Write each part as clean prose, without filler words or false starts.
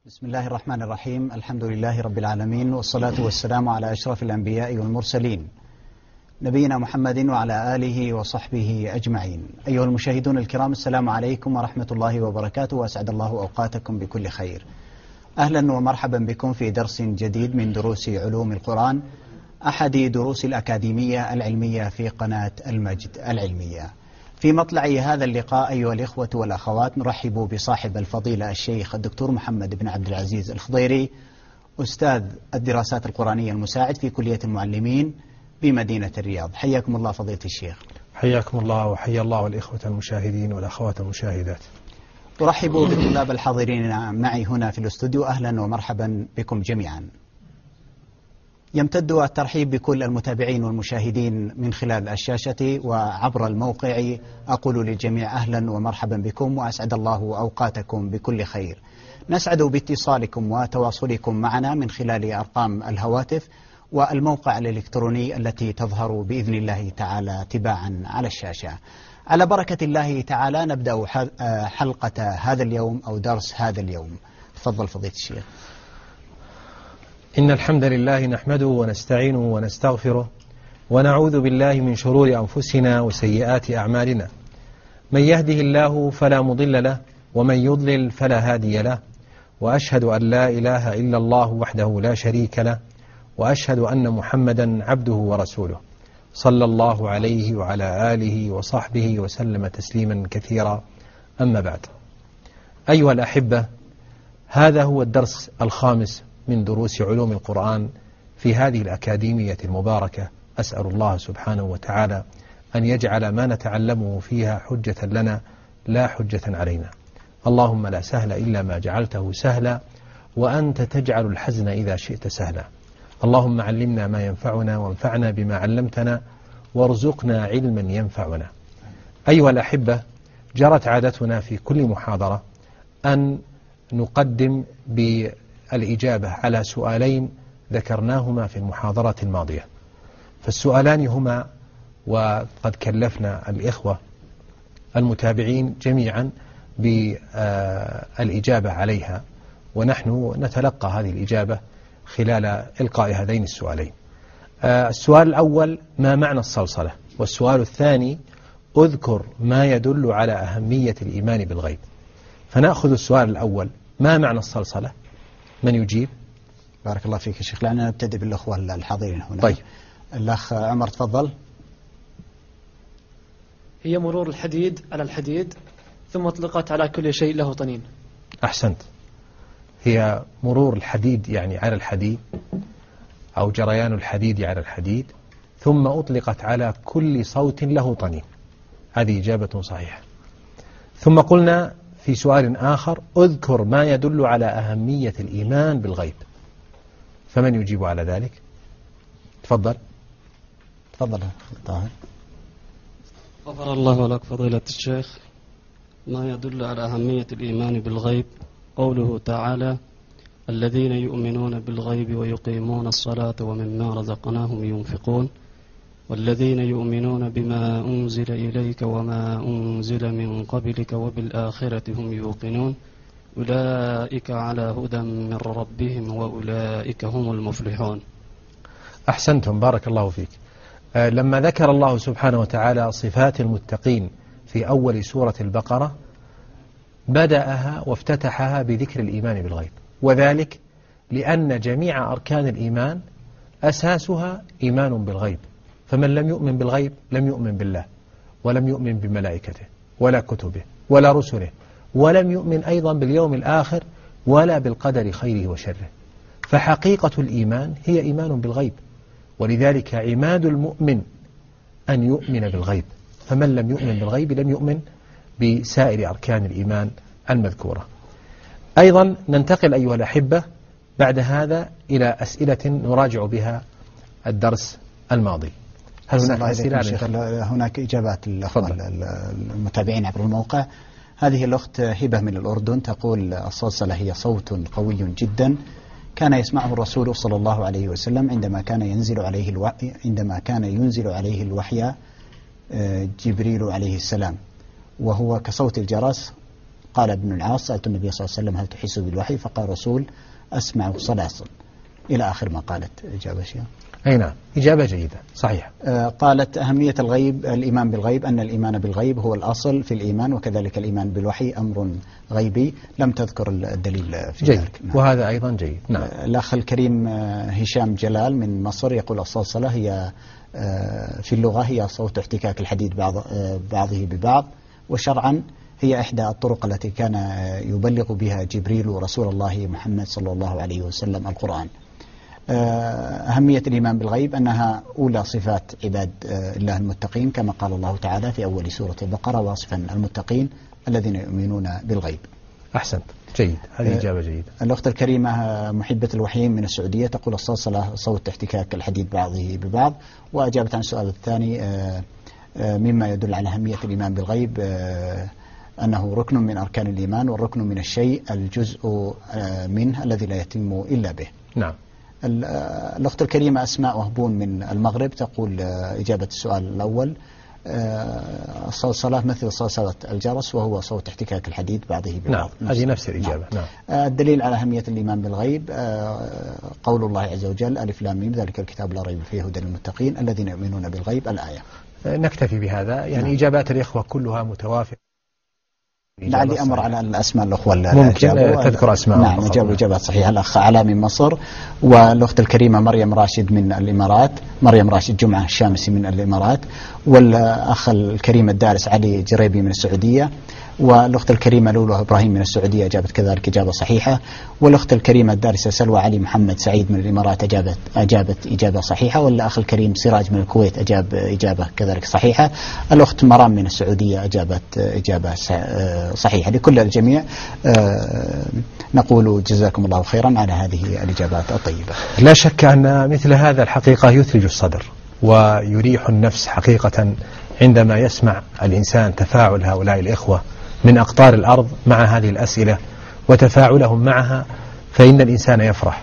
بسم الله الرحمن الرحيم. الحمد لله رب العالمين، والصلاة والسلام على أشرف الأنبياء والمرسلين نبينا محمد وعلى آله وصحبه أجمعين. أيها المشاهدون الكرام، السلام عليكم ورحمة الله وبركاته، وأسعد الله أوقاتكم بكل خير. أهلا ومرحبا بكم في درس جديد من دروس علوم القرآن، أحد دروس الأكاديمية العلمية في قناة المجد العلمية. في مطلع هذا اللقاء أيها الإخوة والأخوات، نرحب بصاحب الفضيلة الشيخ الدكتور محمد بن عبد العزيز الخضيري، أستاذ الدراسات القرآنية المساعد في كلية المعلمين بمدينة الرياض. حياكم الله فضيلة الشيخ. حياكم الله وحيا الله والإخوة المشاهدين والأخوات المشاهدات. أرحب بالطلاب الحاضرين معي هنا في الاستوديو، أهلا ومرحبا بكم جميعا. يمتد الترحيب بكل المتابعين والمشاهدين من خلال الشاشة وعبر الموقع. أقول للجميع أهلا ومرحبا بكم، وأسعد الله أوقاتكم بكل خير. نسعد باتصالكم وتواصلكم معنا من خلال أرقام الهواتف والموقع الإلكتروني التي تظهر بإذن الله تعالى تباعا على الشاشة. على بركة الله تعالى نبدأ حلقة هذا اليوم أو درس هذا اليوم. تفضل فضيلة الشيخ. إن الحمد لله نحمده ونستعينه ونستغفره ونعوذ بالله من شرور أنفسنا وسيئات أعمالنا. من يهده الله فلا مضل له، ومن يضلل فلا هادي له، وأشهد أن لا إله إلا الله وحده لا شريك له، وأشهد أن محمدا عبده ورسوله صلى الله عليه وعلى آله وصحبه وسلم تسليما كثيرا. أما بعد، أيها الأحبة، هذا هو الدرس الخامس من دروس علوم القرآن في هذه الأكاديمية المباركة. أسأل الله سبحانه وتعالى أن يجعل ما نتعلمه فيها حجة لنا لا حجة علينا. اللهم لا سهل إلا ما جعلته سهلا، وأنت تجعل الحزن إذا شئت سهلا. اللهم علمنا ما ينفعنا، وانفعنا بما علمتنا، وارزقنا علما ينفعنا. أيها الأحبة، جرت عادتنا في كل محاضرة أن نقدم بالإجابة على سؤالين ذكرناهما في المحاضرة الماضية. فالسؤالان هما، وقد كلفنا الإخوة المتابعين جميعا بالإجابة عليها، ونحن نتلقى هذه الإجابة خلال إلقاء هذين السؤالين. السؤال الأول: ما معنى الصلصلة؟ والسؤال الثاني: أذكر ما يدل على أهمية الإيمان بالغيب. فنأخذ السؤال الأول: ما معنى الصلصلة؟ من يجيب؟ بارك الله فيك يا شيخ. لأننا نبتدئ بالأخوة الحاضرين هنا. طيب، الأخ عمر تفضل. هي مرور الحديد على الحديد ثم أطلقت على كل شيء له طنين. أحسنت. هي مرور الحديد يعني على الحديد، أو جريان الحديد على الحديد، ثم أطلقت على كل صوت له طنين. هذه إجابة صحيحة. ثم قلنا في سؤال آخر: أذكر ما يدل على أهمية الإيمان بالغيب. فمن يجيب على ذلك؟ تفضل. تفضل طاهر. غفر الله لك فضيلة الشيخ. ما يدل على أهمية الإيمان بالغيب قوله تعالى: الذين يؤمنون بالغيب ويقيمون الصلاة ومما رزقناهم ينفقون، والذين يؤمنون بما أنزل إليك وما أنزل من قبلك وبالآخرة هم يوقنون، أولئك على هدى من ربهم وأولئك هم المفلحون. أحسنتم، بارك الله فيك. لما ذكر الله سبحانه وتعالى صفات المتقين في أول سورة البقرة، بدأها وافتتحها بذكر الإيمان بالغيب، وذلك لأن جميع أركان الإيمان أساسها إيمان بالغيب. فمن لم يؤمن بالغيب لم يؤمن بالله، ولم يؤمن بملائكته ولا كتبه ولا رسله، ولم يؤمن أيضا باليوم الآخر ولا بالقدر خيره وشره. فحقيقة الإيمان هي إيمان بالغيب، ولذلك عماد المؤمن أن يؤمن بالغيب. فمن لم يؤمن بالغيب لم يؤمن بسائر أركان الإيمان المذكورة. أيضا ننتقل أيها الأحبة بعد هذا إلى أسئلة نراجع بها الدرس الماضي. هل هناك أسئلة؟ هناك إجابات الأخوة المتابعين عبر الموقع. هذه الأخت هبة من الأردن تقول: الصلصلة هي صوت قوي جدا كان يسمعه الرسول صلى الله عليه وسلم عندما كان ينزل عليه الوحي جبريل عليه السلام، وهو كصوت الجرس قال ابن العاص: سألت النبي صلى الله عليه وسلم: هل تحس بالوحي؟ فقال الرسول: أسمع صلاصل، إلى آخر ما قالت. إجابة شيء. أي نعم، إجابة جيدة صحيح. قالت: أهمية الغيب، الإيمان بالغيب، أن الإيمان بالغيب هو الأصل في الإيمان، وكذلك الإيمان بالوحي أمر غيبي. لم تذكر الدليل في جيد. ذلك. نعم. وهذا أيضا جيد. نعم. الأخ الكريم هشام جلال من مصر يقول: الصلصلة هي في اللغة هي صوت احتكاك الحديد بعضه ببعض، وشرعا هي إحدى الطرق التي كان يبلغ بها جبريل رسول الله محمد صلى الله عليه وسلم القرآن. أهمية الإيمان بالغيب أنها أولى صفات عباد الله المتقين، كما قال الله تعالى في أول سورة البقرة واصفا المتقين الذين يؤمنون بالغيب. أحسنت، جيد، هذه إجابة جيدة. الأخت الكريمة محبة الوحيين من السعودية تقول: الصلصلة صوت احتكاك الحديد بعضه ببعض. وأجابت عن السؤال الثاني: مما يدل على أهمية الإيمان بالغيب أنه ركن من أركان الإيمان، والركن من الشيء الجزء منه الذي لا يتم إلا به. نعم. الأخت الكريمة أسماء وهبون من المغرب تقول إجابة السؤال الأول: الصلاة مثل صلصلة الجرس، وهو صوت احتكاك الحديد بعضه ببعض. نعم، هذه نفس الإجابة. نعم. نعم. الدليل على أهمية الإيمان بالغيب قول الله عز وجل: ألف لام ميم ذلك الكتاب لا ريب فيه هدى للمتقين الذين يؤمنون بالغيب. الآية. نكتفي بهذا، يعني نعم. إجابات الإخوة كلها متوافقة. لعلي أمر على الأسماء الأخوة ممكن تذكر أسماء. نعم، أجابوا إجابات صحيحة. الأخ علاء من مصر، والأخت الكريمة مريم راشد من الإمارات، مريم راشد جمعة الشامسي من الإمارات، والأخ الكريم الدارس علي جريبي من السعودية، والأخت الكريمة لولو إبراهيم من السعودية أجابت كذلك إجابة صحيحة، والأخت الكريمة الدارسة سلوى علي محمد سعيد من الإمارات أجابت إجابة صحيحة، والأخ الكريم سراج من الكويت أجاب إجابة كذلك صحيحة، الأخت مرام من السعودية أجابت إجابة صحيحة. لكل الجميع نقول جزاكم الله خيرا على هذه الإجابات الطيبة. لا شك أن مثل هذا الحقيقة يثلج الصدر ويريح النفس حقيقة عندما يسمع الإنسان تفاعل هؤلاء الإخوة من أقطار الأرض مع هذه الأسئلة وتفاعلهم معها، فإن الإنسان يفرح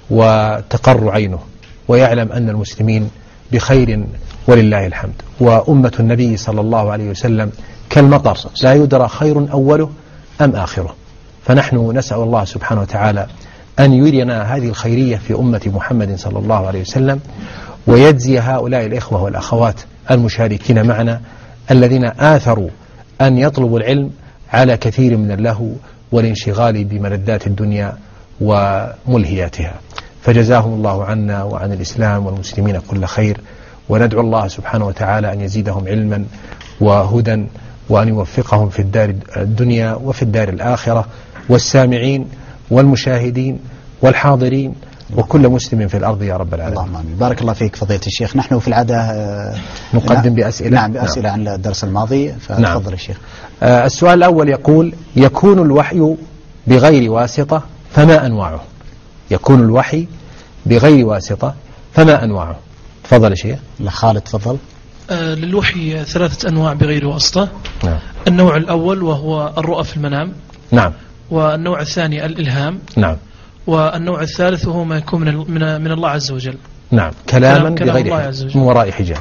وتقر عينه ويعلم أن المسلمين بخير ولله الحمد. وأمة النبي صلى الله عليه وسلم كالمطر لا يدرى خير أوله أم آخره، فنحن نسأل الله سبحانه وتعالى أن يرينا هذه الخيرية في أمة محمد صلى الله عليه وسلم، ويجزي هؤلاء الإخوة والأخوات المشاركين معنا الذين آثروا أن يطلبوا العلم على كثير من اللهو والانشغال بملذات الدنيا وملهياتها، فجزاهم الله عنا وعن الإسلام والمسلمين كل خير، وندعو الله سبحانه وتعالى أن يزيدهم علما وهدى، وأن يوفقهم في الدار الدنيا وفي الدار الآخرة، والسامعين والمشاهدين والحاضرين وكل مسلم في الأرض يا رب العالمين. اللهم آمين. بارك الله فيك فضيلة الشيخ. نحن في العادة نقدم بأسئلة. نعم، بأسئلة عن الدرس الماضي، فتفضل الشيخ. السؤال الأول يقول: يكون الوحي بغير واسطة فما أنواعه؟ يكون الوحي بغير واسطة فما أنواعه؟ تفضل الشيخ. خالد تفضل. للوحي 3 أنواع بغير واسطة. نعم. النوع الأول وهو الرؤى في المنام. نعم. والنوع الثاني الإلهام. نعم. والنوع الثالث وهو ما يكون من الله عز وجل. نعم، كلاما بغير الله عز وجل من وراء حجاب.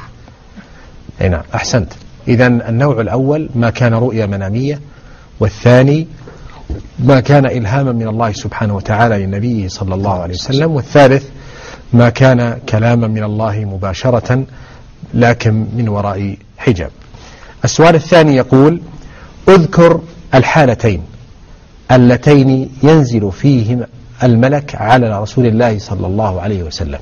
أي نعم، أحسنت. إذن النوع الأول ما كان رؤيا منامية، والثاني ما كان إلهاما من الله سبحانه وتعالى للنبي صلى الله عليه وسلم، والثالث ما كان كلاما من الله مباشرة لكن من وراء حجاب. السؤال الثاني يقول: اذكر الحالتين اللتين ينزل فيهما الملك على رسول الله صلى الله عليه وسلم.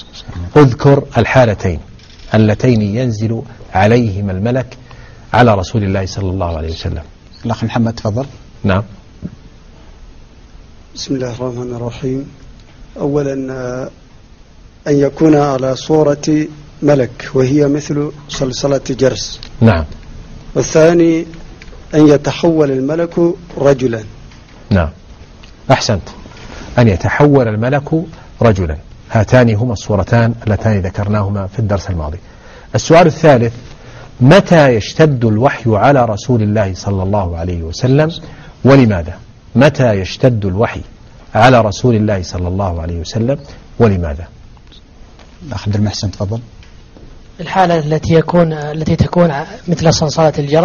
اذكر الحالتين اللتين ينزل عليهما الملك على رسول الله صلى الله عليه وسلم. الأخ محمد تفضل. نعم. بسم الله الرحمن الرحيم. أولا أن يكون على صورة ملك وهي مثل صلصلة جرس. نعم. والثاني أن يتحول الملك رجلا. نعم، أحسنت، أن يتحول الملك رجلا. هاتان هما الصورتان اللتان ذكرناهما في الدرس الماضي. السؤال الثالث: متى يشتد الوحي على رسول الله صلى الله عليه وسلم ولماذا؟ متى يشتد الوحي على رسول الله صلى الله عليه وسلم ولماذا؟ الأخ عبد المحسن تفضل. الحالة التي تكون مثل صلصلة الجرس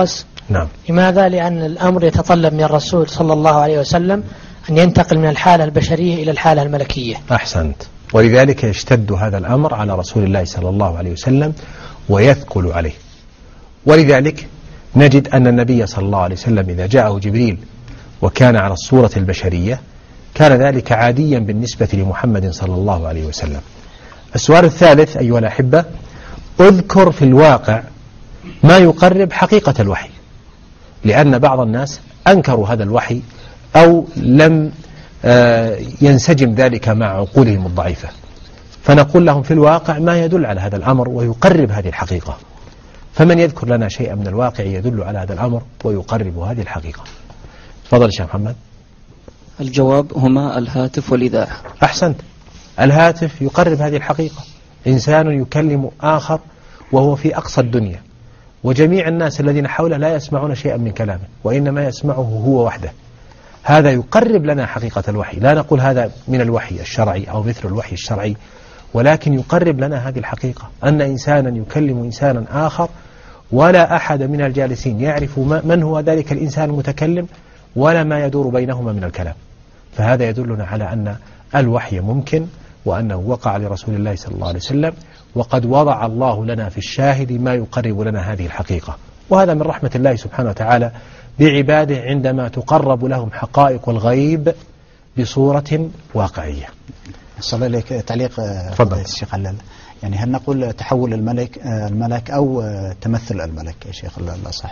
نعم. لماذا؟ لأن الأمر يتطلب من الرسول صلى الله عليه وسلم أن ينتقل من الحالة البشرية إلى الحالة الملكية. أحسنت. ولذلك يشتد هذا الأمر على رسول الله صلى الله عليه وسلم ويثقل عليه. ولذلك نجد أن النبي صلى الله عليه وسلم إذا جاءه جبريل وكان على الصورة البشرية كان ذلك عاديا بالنسبة لمحمد صلى الله عليه وسلم. السؤال الثالث أيها الأحبة، اذكر في الواقع ما يقرب حقيقة الوحي، لأن بعض الناس أنكروا هذا الوحي أو لم ينسجم ذلك مع عقولهم الضعيفة، فنقول لهم في الواقع ما يدل على هذا الأمر ويقرب هذه الحقيقة. فمن يذكر لنا شيئا من الواقع يدل على هذا الأمر ويقرب هذه الحقيقة؟ تفضل شيخ محمد. الجواب هما الهاتف والإذاعة. أحسنت. الهاتف يقرب هذه الحقيقة، إنسان يكلم آخر وهو في أقصى الدنيا وجميع الناس الذين حوله لا يسمعون شيئا من كلامه وإنما يسمعه هو وحده، هذا يقرب لنا حقيقة الوحي. لا نقول هذا من الوحي الشرعي أو مثل الوحي الشرعي، ولكن يقرب لنا هذه الحقيقة أن إنسانا يكلم إنسانا آخر ولا أحد من الجالسين يعرف من هو ذلك الإنسان المتكلم ولا ما يدور بينهما من الكلام. فهذا يدلنا على أن الوحي ممكن وأنه وقع لرسول الله صلى الله عليه وسلم، وقد وضع الله لنا في الشاهد ما يقرب لنا هذه الحقيقة. وهذا من رحمة الله سبحانه وتعالى بعباده عندما تقرب لهم حقائق الغيب بصورة واقعية. صلى عليك تعليق فضل الشيخ علال، يعني هل نقول تحول الملك أو تمثل الملك يا شيخ الأصح؟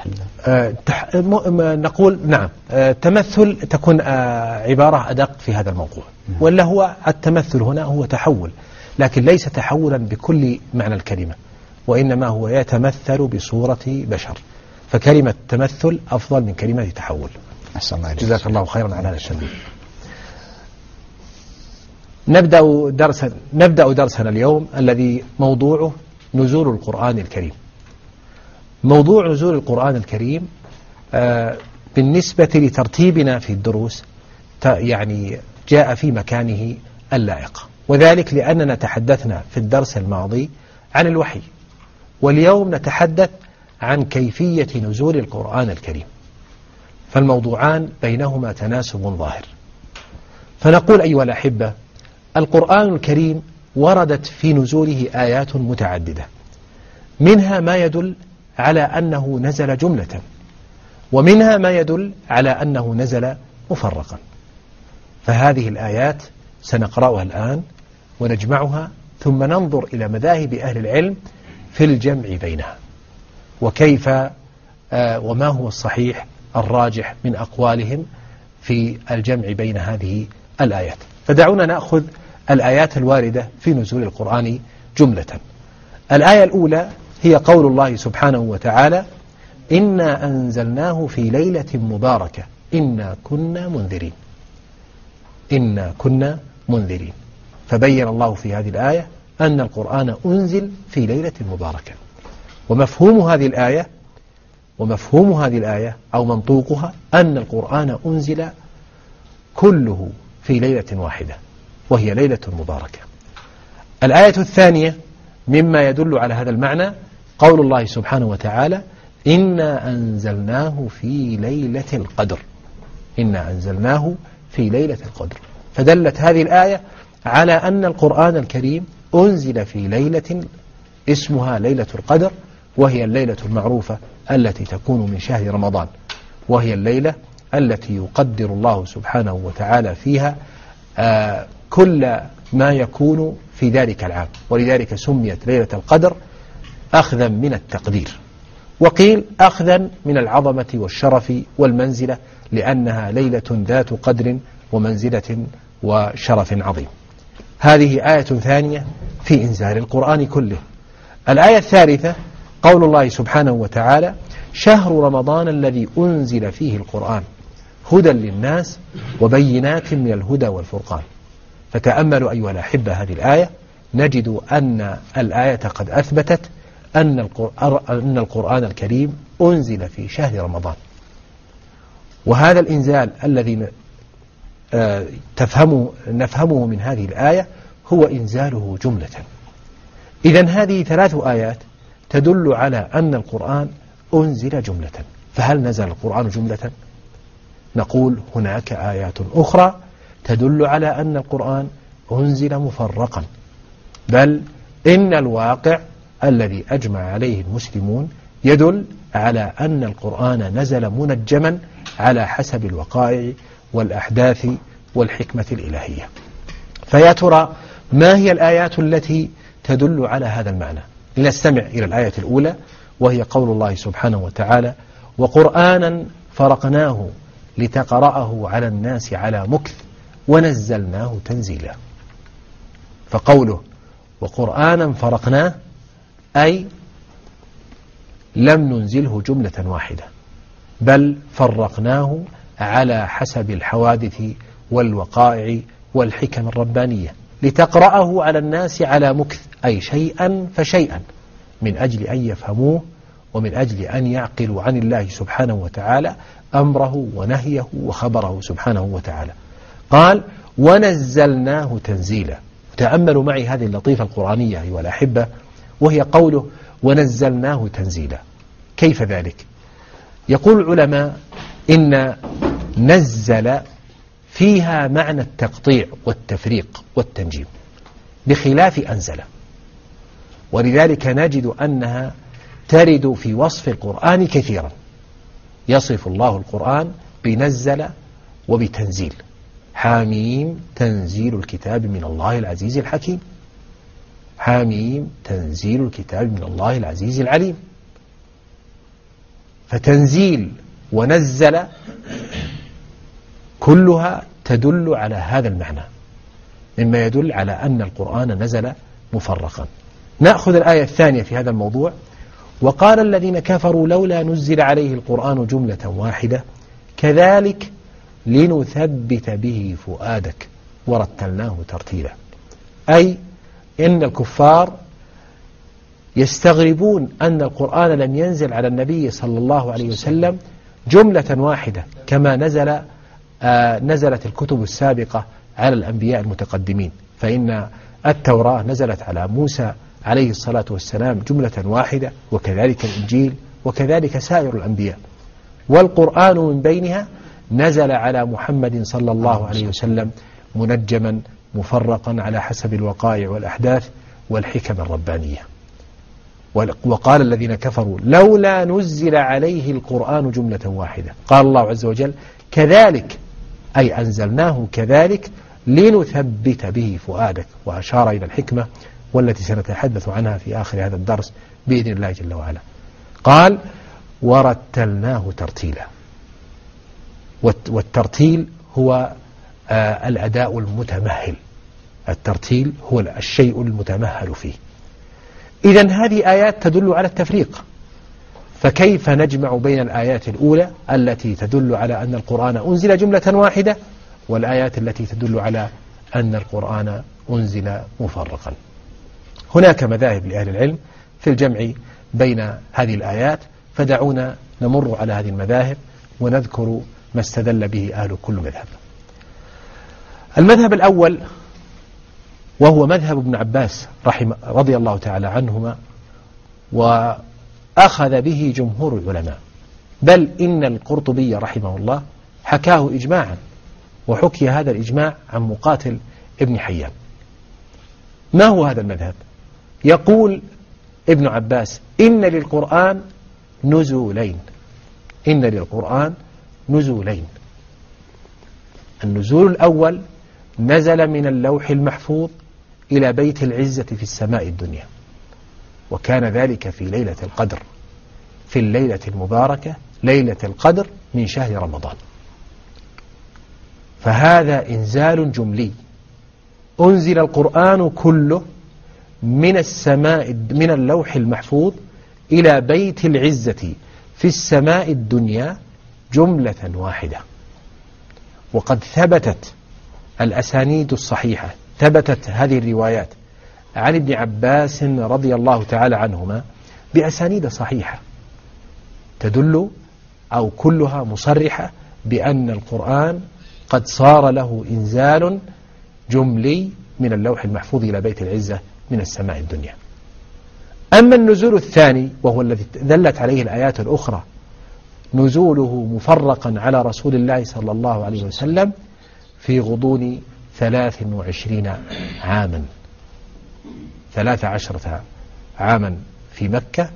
نقول نعم، تمثل تكون عبارة أدق في هذا الموضوع، ولا هو التمثل هنا هو تحول، لكن ليس تحولا بكل معنى الكلمة، وإنما هو يتمثل بصورة بشر، فكلمة تمثل أفضل من كلمة تحول. جزاك الله خيرا على هذا الشيء. نبدأ درسنا اليوم الذي موضوعه نزول القرآن الكريم. موضوع نزول القرآن الكريم بالنسبة لترتيبنا في الدروس يعني جاء في مكانه اللائق، وذلك لأننا تحدثنا في الدرس الماضي عن الوحي، واليوم نتحدث عن كيفية نزول القرآن الكريم، فالموضوعان بينهما تناسب ظاهر. فنقول أيها الأحبة، القرآن الكريم وردت في نزوله آيات متعددة، منها ما يدل على أنه نزل جملة، ومنها ما يدل على أنه نزل مفرقا. فهذه الآيات سنقرأها الآن ونجمعها، ثم ننظر إلى مذاهب أهل العلم في الجمع بينها، وكيف وما هو الصحيح الراجح من أقوالهم في الجمع بين هذه الآيات. فدعونا نأخذ الآيات الواردة في نزول القرآن جملة. الآية الأولى هي قول الله سبحانه وتعالى: إنا أنزلناه في ليلة مباركة إنا كنا منذرين. إنا كنا منذرين. فبين الله في هذه الآية أن القرآن أنزل في ليلة مباركة، ومفهوم هذه الآية أو منطوقها أن القرآن أنزل كله في ليلة واحدة وهي ليلة مباركة. الآية الثانية مما يدل على هذا المعنى قول الله سبحانه وتعالى: إنا أنزلناه في ليلة القدر. إنا أنزلناه في ليلة القدر. فدلت هذه الآية على أن القرآن الكريم أنزل في ليلة اسمها ليلة القدر، وهي الليلة المعروفة التي تكون من شهر رمضان، وهي الليلة التي يقدر الله سبحانه وتعالى فيها كل ما يكون في ذلك العام، ولذلك سميت ليلة القدر أخذا من التقدير، وقيل أخذا من العظمة والشرف والمنزلة، لأنها ليلة ذات قدر ومنزلة وشرف عظيم. هذه آية ثانية في إنزال القرآن كله. الآية الثالثة قول الله سبحانه وتعالى: شهر رمضان الذي أنزل فيه القرآن هدى للناس وبينات من الهدى والفرقان. فتأملوا أيها الأحبة هذه الآية، نجد أن الآية قد أثبتت أن القرآن الكريم أنزل في شهر رمضان، وهذا الإنزال الذي نفهمه من هذه الآية هو إنزاله جملة. إذن هذه 3 آيات تدل على أن القرآن أنزل جملة. فهل نزل القرآن جملة؟ نقول هناك آيات أخرى تدل على أن القرآن أنزل مفرقا، بل إن الواقع الذي أجمع عليه المسلمون يدل على أن القرآن نزل منجما على حسب الوقائع والأحداث والحكمة الإلهية. فيا ترى ما هي الآيات التي تدل على هذا المعنى؟ لنستمع إلى الآية الأولى، وهي قول الله سبحانه وتعالى: وقرآنا فرقناه لتقرأه على الناس على مكث ونزلناه تنزيلا. فقوله وقرآنا فرقناه أي لم ننزله جملة واحدة، بل فرقناه على حسب الحوادث والوقائع والحكم الربانية، لتقرأه على الناس على مكث، أي شيئا فشيئا، من أجل أن يفهموه ومن أجل أن يعقلوا عن الله سبحانه وتعالى أمره ونهيه وخبره سبحانه وتعالى. قال ونزلناه تنزيلا. تأملوا معي هذه اللطيفة القرآنية أيها الأحبة، وهي قوله ونزلناه تنزيلا. كيف ذلك؟ يقول العلماء إن نزل فيها معنى التقطيع والتفريق والتنجيم بخلاف أنزل، ولذلك نجد أنها ترد في وصف القرآن كثيرا. يصف الله القرآن بنزل وبتنزيل. حاميم تنزيل الكتاب من الله العزيز الحكيم، حاميم تنزيل الكتاب من الله العزيز العليم. فتنزيل ونزل كلها تدل على هذا المعنى، مما يدل على أن القرآن نزل مفرقا. نأخذ الآية الثانية في هذا الموضوع: وقال الذين كفروا لولا نزل عليه القرآن جملة واحدة كذلك لنثبت به فؤادك ورتلناه ترتيلا. أي إن الكفار يستغربون أن القرآن لم ينزل على النبي صلى الله عليه وسلم جملة واحدة كما نزلت الكتب السابقة على الأنبياء المتقدمين، فإن التوراة نزلت على موسى عليه الصلاة والسلام جملة واحدة، وكذلك الإنجيل، وكذلك سائر الأنبياء. والقرآن من بينها نزل على محمد صلى الله عليه وسلم منجما مفرقا على حسب الوقائع والأحداث والحكم الربانية. وقال الذين كفروا لولا نزل عليه القرآن جملة واحدة. قال الله عز وجل كذلك، أي أنزلناه كذلك لنثبت به فؤادك، وأشار إلى الحكمة والتي سنتحدث عنها في آخر هذا الدرس بإذن الله جل وعلا. قال ورتلناه ترتيلا. والترتيل هو الأداء المتمهل، الترتيل هو الشيء المتمهل فيه. إذن هذه آيات تدل على التفريق، فكيف نجمع بين الآيات الأولى التي تدل على أن القرآن أنزل جملة واحدة والآيات التي تدل على أن القرآن أنزل مفرقا؟ هناك مذاهب لأهل العلم في الجمع بين هذه الآيات، فدعونا نمر على هذه المذاهب ونذكر ما استدل به أهل كل مذهب. المذهب الأول وهو مذهب ابن عباس رضي الله تعالى عنهما، وأخذ به جمهور العلماء، بل إن القرطبي رحمه الله حكاه إجماعا، وحكي هذا الإجماع عن مقاتل ابن حيان. ما هو هذا المذهب؟ يقول ابن عباس إن للقرآن نزولين، إن للقرآن نزولين. النزول الأول نزل من اللوح المحفوظ إلى بيت العزة في السماء الدنيا، وكان ذلك في ليلة القدر، في الليلة المباركة ليلة القدر من شهر رمضان. فهذا إنزال جملي، أنزل القرآن كله من السماء، من اللوح المحفوظ إلى بيت العزة في السماء الدنيا جملة واحدة. وقد ثبتت الأسانيد الصحيحة، ثبتت هذه الروايات عن ابن عباس رضي الله تعالى عنهما بأسانيد صحيحة تدل أو كلها مصرحة بأن القرآن قد صار له إنزال جملي من اللوح المحفوظ إلى بيت العزة من السماء الدنيا. أما النزول الثاني وهو الذي دلت عليه الآيات الأخرى نزوله مفرقا على رسول الله صلى الله عليه وسلم في غضون 23 عاما، 13 عاما في مكة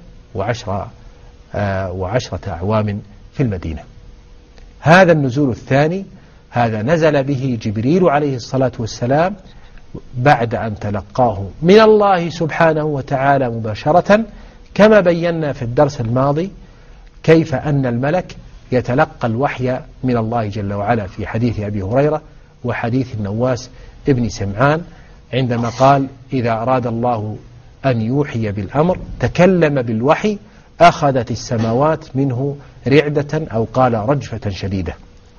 وعشرة أعوام في المدينة. هذا النزول الثاني هذا نزل به جبريل عليه الصلاة والسلام بعد أن تلقاه من الله سبحانه وتعالى مباشرة، كما بينا في الدرس الماضي كيف أن الملك يتلقى الوحي من الله جل وعلا في حديث أبي هريرة وحديث النواس ابن سمعان عندما قال: إذا أراد الله أن يوحي بالأمر تكلم بالوحي أخذت السماوات منه رعدة أو قال رجفة شديدة،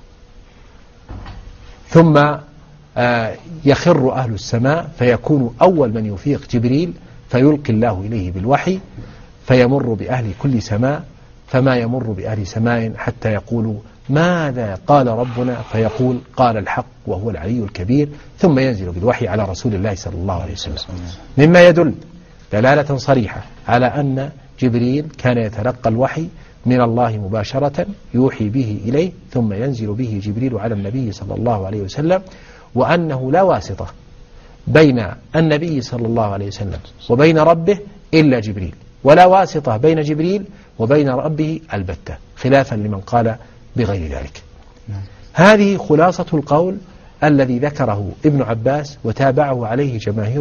ثم يخر أهل السماء فيكون أول من يفيق جبريل فيلقي الله إليه بالوحي فيمر بأهل كل سماء، فما يمر بأهل سماء حتى يقولوا: ماذا قال ربنا؟ فيقول: قال الحق وهو العلي الكبير، ثم ينزل بالوحي على رسول الله صلى الله عليه وسلم، مما يدل دلالة صريحة على أن جبريل كان يتلقى الوحي من الله مباشرة يوحي به إليه، ثم ينزل به جبريل على النبي صلى الله عليه وسلم، وأنه لا واسطة بين النبي صلى الله عليه وسلم وبين ربه إلا جبريل، ولا واسطة بين جبريل وبين ربه البتة، خلافا لمن قال بغير ذلك. هذه خلاصة القول الذي ذكره ابن عباس وتابعه عليه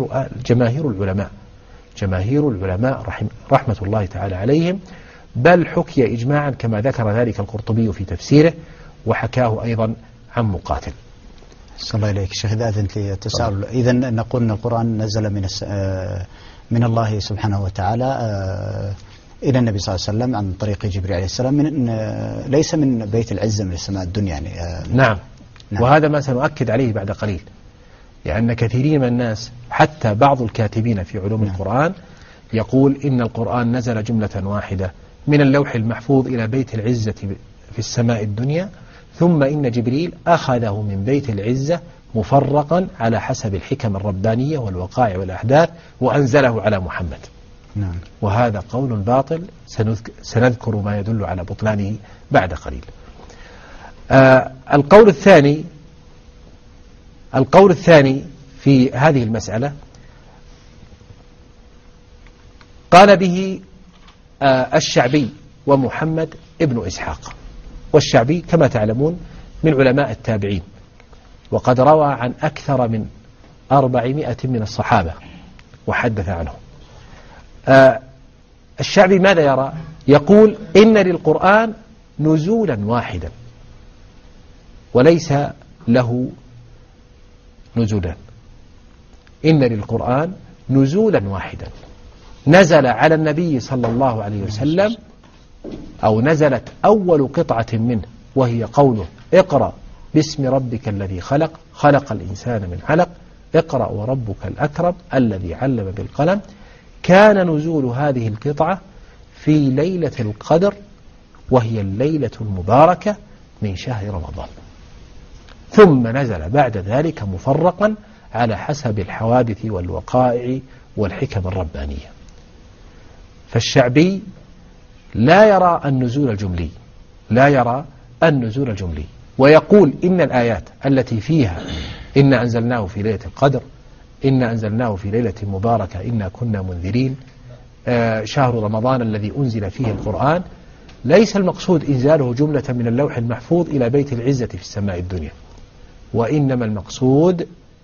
جماهير العلماء رحمة الله تعالى عليهم، بل حكي إجماعا كما ذكر ذلك القرطبي في تفسيره وحكاه أيضا عن مقاتل. صلى الله عليك شيخ، إذا أذنت لي التساؤل، إذا نقول أن القرآن نزل من الله سبحانه وتعالى إلى النبي صلى الله عليه وسلم عن طريق جبريل عليه السلام، ليس من بيت العزة من السماء الدنيا يعني. نعم. وهذا ما سنؤكد عليه بعد قليل، لأن كثيرين من الناس حتى بعض الكاتبين في علوم القرآن يقول إن القرآن نزل جملة واحدة من اللوح المحفوظ إلى بيت العزة في السماء الدنيا، ثم إن جبريل أخذه من بيت العزة مفرقا على حسب الحكم الربانية والوقائع والأحداث وأنزله على محمد. نعم. وهذا قول باطل سنذكر ما يدل على بطلانه بعد قليل. القول الثاني في هذه المسألة قال به الشعبي ومحمد ابن إسحاق، والشعبي كما تعلمون من علماء التابعين، وقد روى عن أكثر من 400 من الصحابة وحدث عنهم. الشعبي ماذا يرى؟ يقول إن للقرآن نزولا واحدا وليس له نزولا، إن للقرآن نزولا واحدا نزل على النبي صلى الله عليه وسلم، أو نزلت أول قطعة منه وهي قوله: اقرأ باسم ربك الذي خلق، خلق الإنسان من علق، اقرأ وربك الأكرم الذي علم بالقلم. كان نزول هذه القطعة في ليلة القدر، وهي الليلة المباركة من شهر رمضان، ثم نزل بعد ذلك مفرقا على حسب الحوادث والوقائع والحكم الربانية. فالشعبي لا يرى النزول الجملي، ويقول إن الآيات التي فيها إن أنزلناه في ليلة القدر، إن أنزلناه في ليلة مباركة، إنا كنا منذرين، شهر رمضان الذي أنزل فيه القرآن، ليس المقصود إنزاله جملة من اللوح المحفوظ إلى بيت العزة في السماء الدنيا، وإنما المقصود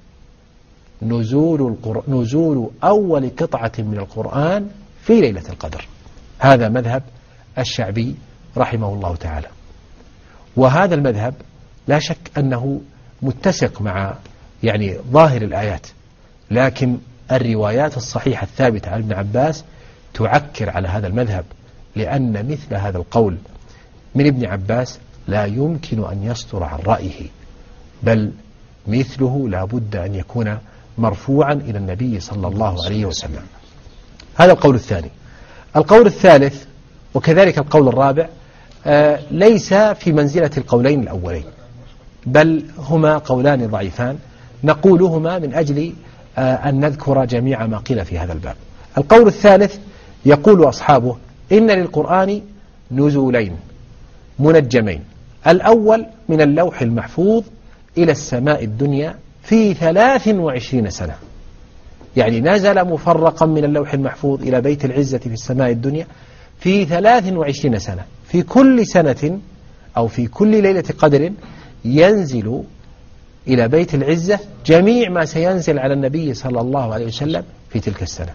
نزول أول قطعة من القرآن في ليلة القدر. هذا مذهب الشعبي رحمه الله تعالى، وهذا المذهب لا شك أنه متسق مع ظاهر الآيات، لكن الروايات الصحيحة الثابتة عن ابن عباس تعكر على هذا المذهب، لأن مثل هذا القول من ابن عباس لا يمكن أن يصدر عن رأيه، بل مثله لا بد أن يكون مرفوعا إلى النبي صلى الله عليه وسلم. هذا القول الثاني. القول الثالث وكذلك القول الرابع ليس في منزلة القولين الأولين، بل هما قولان ضعيفان نقولهما من أجل أن نذكر جميع ما قيل في هذا الباب. القول الثالث يقول أصحابه إن للقرآن نزولين، منجمين. الأول من اللوح المحفوظ إلى السماء الدنيا في 23 سنة، يعني نزل مفرقا من اللوح المحفوظ إلى بيت العزة في السماء الدنيا في 23 سنة. في كل سنة أو في كل ليلة قدر ينزل إلى بيت العزة جميع ما سينزل على النبي صلى الله عليه وسلم في تلك السنة،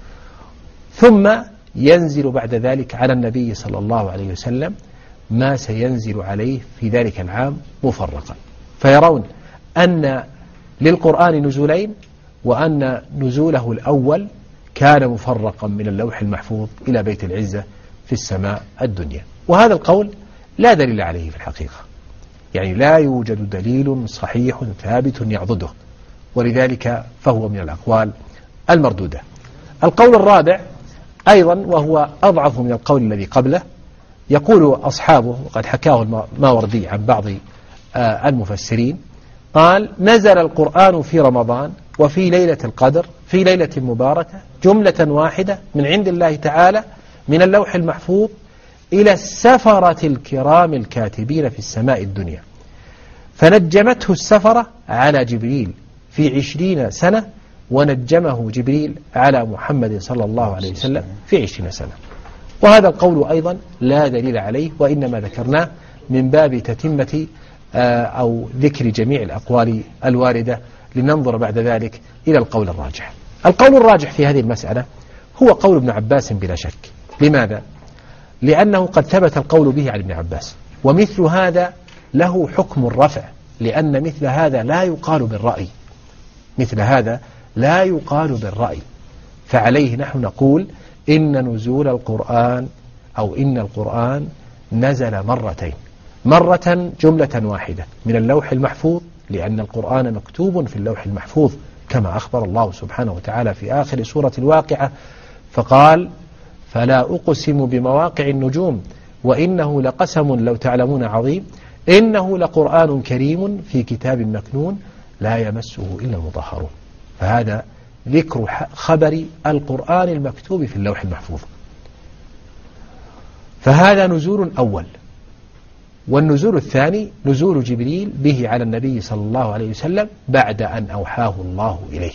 ثم ينزل بعد ذلك على النبي صلى الله عليه وسلم ما سينزل عليه في ذلك العام مفرقا. فيرون أن للقرآن نزولين، وأن نزوله الأول كان مفرقا من اللوح المحفوظ إلى بيت العزة في السماء الدنيا. وهذا القول لا دليل عليه في الحقيقة، يعني لا يوجد دليل صحيح ثابت يعضده، ولذلك فهو من الأقوال المردودة. القول الرابع أيضا وهو أضعف من القول الذي قبله، يقول أصحابه وقد حكاه الماوردي عن بعض المفسرين، قال: نزل القرآن في رمضان وفي ليلة القدر في ليلة مباركة جملة واحدة من عند الله تعالى من اللوح المحفوظ إلى السفرة الكرام الكاتبين في السماء الدنيا، فنجمته السفرة على جبريل في 20 سنة، ونجمه جبريل على محمد صلى الله عليه وسلم في 20 سنة. وهذا القول أيضا لا دليل عليه، وإنما ذكرناه من باب تتمة أو ذكر جميع الأقوال الواردة، لننظر بعد ذلك إلى القول الراجح. القول الراجح في هذه المسألة هو قول ابن عباس بلا شك. لماذا؟ لأنه قد ثبت القول به عن ابن عباس، ومثل هذا له حكم الرفع، لأن مثل هذا لا يقال بالرأي، مثل هذا لا يقال بالرأي. فعليه نحن نقول إن نزول القرآن أو إن القرآن نزل مرتين، مرة جملة واحدة من اللوح المحفوظ، لأن القرآن مكتوب في اللوح المحفوظ كما أخبر الله سبحانه وتعالى في آخر سورة الواقعة، فقال: فلا أقسم بمواقع النجوم وإنه لقسم لو تعلمون عظيم إنه لقرآن كريم في كتاب مكنون لا يمسه إلا المطهرون. فهذا ذكر خبر القرآن المكتوب في اللوح المحفوظ، فهذا نزول أول. والنزول الثاني نزول جبريل به على النبي صلى الله عليه وسلم بعد أن أوحاه الله إليه.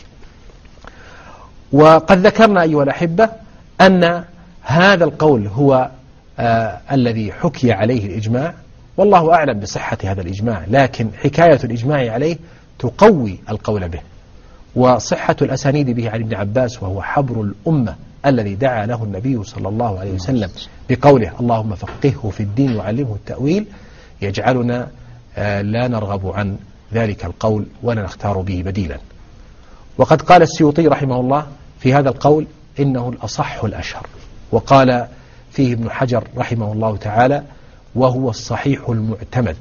وقد ذكرنا أيها الأحبة أن هذا القول هو الذي حكي عليه الإجماع، والله أعلم بصحة هذا الإجماع، لكن حكاية الإجماع عليه تقوي القول به، وصحة الأسانيد به عن ابن عباس وهو حبر الأمة الذي دعا له النبي صلى الله عليه وسلم بقوله: اللهم فقهه في الدين وعلمه التأويل، يجعلنا لا نرغب عن ذلك القول ولا نختار به بديلا. وقد قال السيوطي رحمه الله في هذا القول إنه الأصح الأشهر، وقال فيه ابن حجر رحمه الله تعالى: وهو الصحيح المعتمد.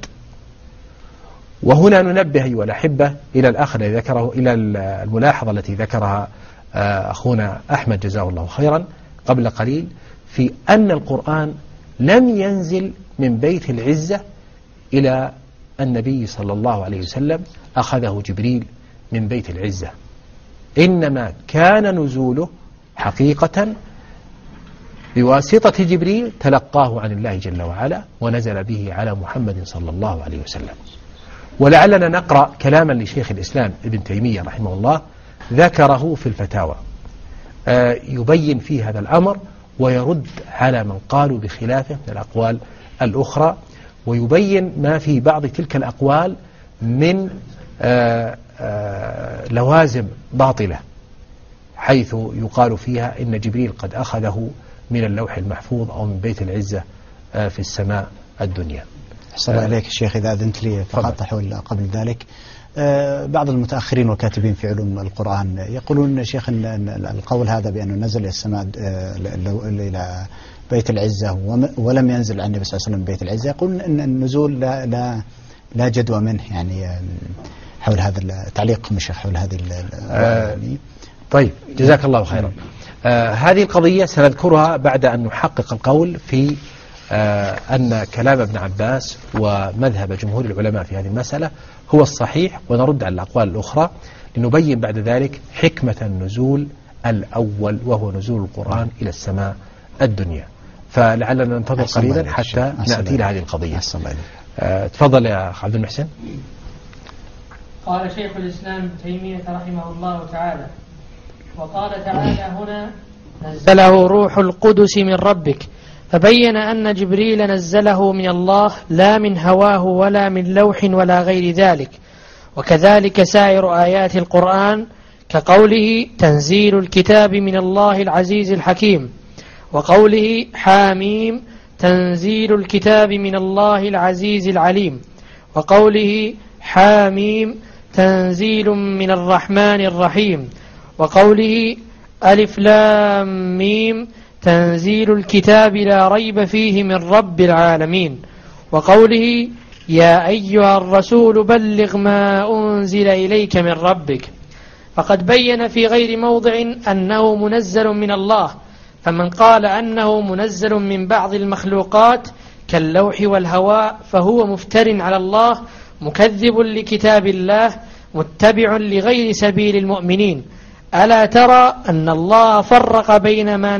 وهنا ننبه أيها الأحبة إلى الآخر الذي ذكره، إلى الملاحظة التي ذكرها أخونا أحمد جزاه الله خيرا قبل قليل، في أن القرآن لم ينزل من بيت العزة إلى النبي صلى الله عليه وسلم، أخذه جبريل من بيت العزة، إنما كان نزوله حقيقة بواسطة جبريل تلقاه عن الله جل وعلا، ونزل به على محمد صلى الله عليه وسلم. ولعلنا نقرأ كلاما لشيخ الإسلام ابن تيمية رحمه الله ذكره في الفتاوى، يبين فيه هذا الأمر ويرد على من قالوا بخلافه من الأقوال الأخرى، ويبين ما في بعض تلك الأقوال من لوازم باطلة، حيث يقال فيها إن جبريل قد أخذه من اللوح المحفوظ أو من بيت العزة في السماء الدنيا. أحسن عليك الشيخ، إذا أذنت لي فقط حول قبل ذلك. بعض المتأخرين والكاتبين في علوم القرآن يقولون شيخ أن القول هذا بأنه نزل إلى السماء إلى بيت العزة ولم ينزل عن النبي صلى الله عليه وسلم بيت العزة، يقولون أن النزول لا جدوى منه، يعني حول هذا التعليق مشيخ حول هذه طيب جزاك الله خيرا. هذه القضية سنذكرها بعد أن نحقق القول في أن كلام ابن عباس ومذهب جمهور العلماء في هذه المسألة هو الصحيح، ونرد على الأقوال الأخرى لنبين بعد ذلك حكمة النزول الأول وهو نزول القرآن إلى السماء الدنيا. فلعلنا ننتظر قليلا حتى نأتي لهذه القضية. تفضل يا أخ عبد المحسن. قال شيخ الإسلام ابن تيمية رحمه الله تعالى: وقال تعالى هنا: نزله روح القدس من ربك، فبين أن جبريل نزله من الله لا من هواه ولا من لوح ولا غير ذلك. وكذلك سائر آيات القرآن كقوله: تنزيل الكتاب من الله العزيز الحكيم، وقوله: حاميم تنزيل الكتاب من الله العزيز العليم، وقوله: حاميم تنزيل من الرحمن الرحيم، وقوله: ألف لام ميم تنزيل الكتاب لا ريب فيه من رب العالمين، وقوله: يا أيها الرسول بلغ ما أنزل إليك من ربك. فقد بين في غير موضع أنه منزل من الله، فمن قال أنه منزل من بعض المخلوقات كاللوح والهواء فهو مفتر على الله مكذب لكتاب الله متبع لغير سبيل المؤمنين. ألا ترى أن الله فرق بين ما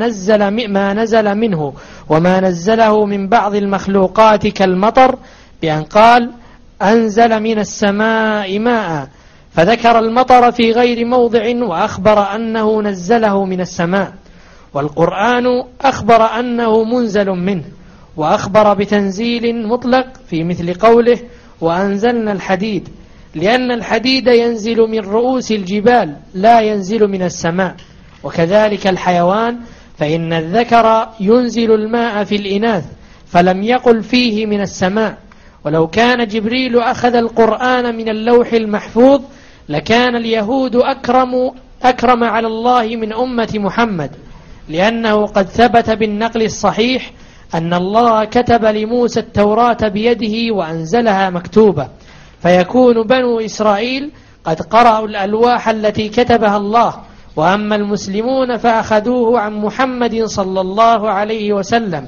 نزل منه وما نزله من بعض المخلوقات كالمطر بأن قال: أنزل من السماء ماء، فذكر المطر في غير موضع وأخبر أنه نزله من السماء. والقرآن أخبر أنه منزل منه، وأخبر بتنزيل مطلق في مثل قوله: وأنزلنا الحديد، لأن الحديد ينزل من رؤوس الجبال لا ينزل من السماء. وكذلك الحيوان، فإن الذكر ينزل الماء في الإناث، فلم يقل فيه من السماء. ولو كان جبريل أخذ القرآن من اللوح المحفوظ لكان اليهود أكرم على الله من أمة محمد، لأنه قد ثبت بالنقل الصحيح أن الله كتب لموسى التوراة بيده وأنزلها مكتوبة، فيكون بنو إسرائيل قد قرأوا الألواح التي كتبها الله، وأما المسلمون فأخذوه عن محمد صلى الله عليه وسلم،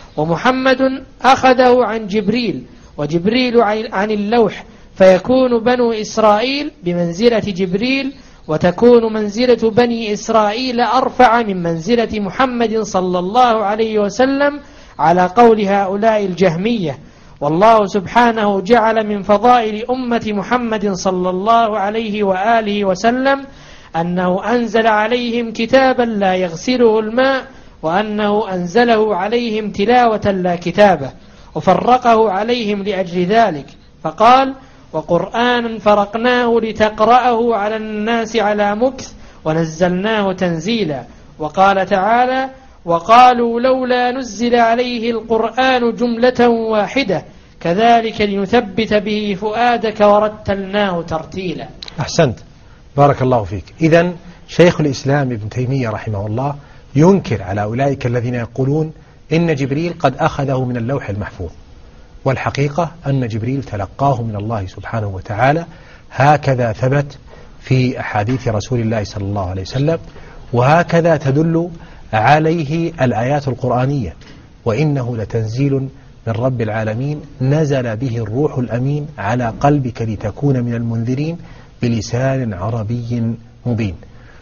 ومحمد أخذه عن جبريل، وجبريل عن اللوح، فيكون بنو إسرائيل بمنزلة جبريل، وتكون منزلة بني إسرائيل أرفع من منزلة محمد صلى الله عليه وسلم على قول هؤلاء الجهمية. والله سبحانه جعل من فضائل أمة محمد صلى الله عليه وآله وسلم أنه أنزل عليهم كتابا لا يغسله الماء، وأنه أنزله عليهم تلاوة لا كتابة، وفرقه عليهم لأجل ذلك، فقال: وقرآنا فرقناه لتقرأه على الناس على مكث ونزلناه تنزيلا. وقال تعالى: وقالوا لولا نزل عليه القرآن جملة واحدة كذلك لنثبت به فؤادك ورتلناه ترتيلا. أحسنت، بارك الله فيك. إذن شيخ الإسلام ابن تيمية رحمه الله ينكر على أولئك الذين يقولون إن جبريل قد أخذه من اللوح المحفوظ، والحقيقة أن جبريل تلقاه من الله سبحانه وتعالى، هكذا ثبت في أحاديث رسول الله صلى الله عليه وسلم، وهكذا تدل عليه الآيات القرآنية: وإنه لتنزيل من رب العالمين نزل به الروح الأمين على قلبك لتكون من المنذرين بلسان عربي مبين.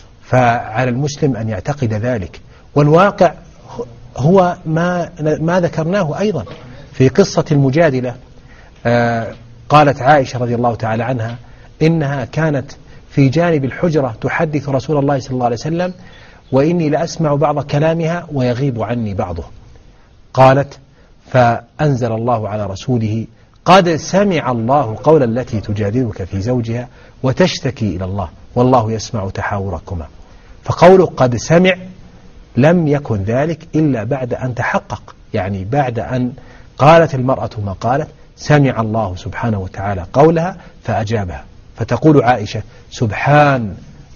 فعلى المسلم أن يعتقد ذلك، والواقع هو ما ذكرناه أيضا في قصة المجادلة. قالت عائشة رضي الله تعالى عنها إنها كانت في جانب الحجرة تحدث رسول الله صلى الله عليه وسلم، وإني لأسمع بعض كلامها ويغيب عني بعضه. قالت: فأنزل الله على رسوله: قد سمع الله قول التي تجادلك في زوجها وتشتكي إلى الله والله يسمع تحاوركما. فقوله قد سمع لم يكن ذلك إلا بعد أن تحقق، يعني بعد أن قالت المرأة ما قالت سمع الله سبحانه وتعالى قولها فأجابها. فتقول عائشة: سبحان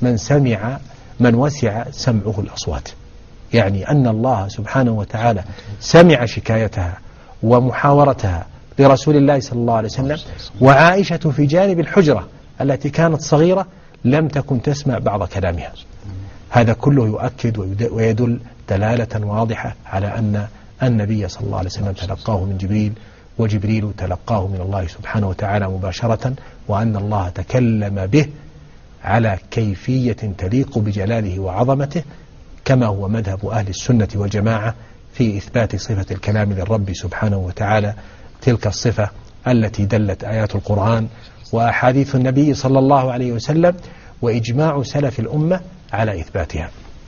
من وسع سمعه الأصوات، يعني أن الله سبحانه وتعالى سمع شكايتها ومحاورتها لرسول الله صلى الله عليه وسلم، وعائشة في جانب الحجرة التي كانت صغيرة لم تكن تسمع بعض كلامها. هذا كله يؤكد ويدل دلالة واضحة على أن النبي صلى الله عليه وسلم تلقاه من جبريل، وجبريل تلقاه من الله سبحانه وتعالى مباشرة، وأن الله تكلم به على كيفية تليق بجلاله وعظمته، كما هو مذهب أهل السنة والجماعة في إثبات صفة الكلام للرب سبحانه وتعالى، تلك الصفة التي دلت آيات القرآن وأحاديث النبي صلى الله عليه وسلم وإجماع سلف الأمة على إثباتها.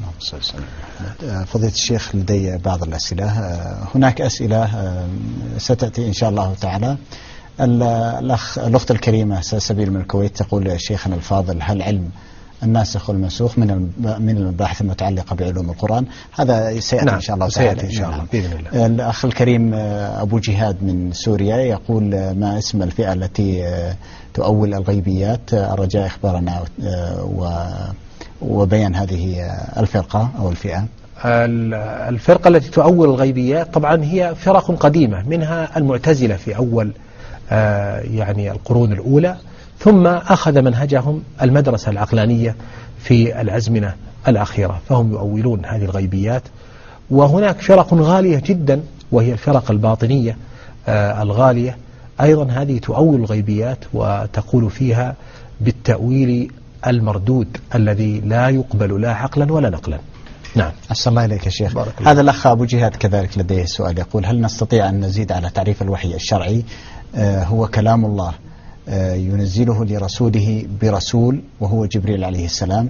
فضيلة الشيخ لدي بعض الأسئلة. هناك أسئلة ستأتي إن شاء الله تعالى. الأخت الكريمة سبيل من الكويت تقول: شيخنا الفاضل، هل علم الناسخ والمنسوخ من المباحث المتعلقة بعلوم القرآن؟ هذا سيأتي إن شاء الله تعالى. إن شاء الله بإذن الله. الأخ الكريم أبو جهاد من سوريا يقول: ما اسم الفئة التي تؤول الغيبيات؟ الرجاء إخبارنا وبيان هذه الفرقة أو الفئة. الفرقة التي تؤول الغيبيات طبعا هي فرق قديمة، منها المعتزلة في أول يعني القرون الأولى، ثم أخذ منهجهم المدرسة العقلانية في الأزمنة الأخيرة، فهم يؤولون هذه الغيبيات. وهناك فرق غالية جدا وهي الفرق الباطنية الغالية، أيضا هذه تؤول الغيبيات وتقول فيها بالتأويل المردود الذي لا يقبل لا عقلا ولا نقلا. نعم. أحسن الله إليك يا شيخ. هذا الأخ أبو جهاد كذلك لديه سؤال، يقول: هل نستطيع أن نزيد على تعريف الوحي الشرعي؟ هو كلام الله ينزله لرسوله برسول وهو جبريل عليه السلام.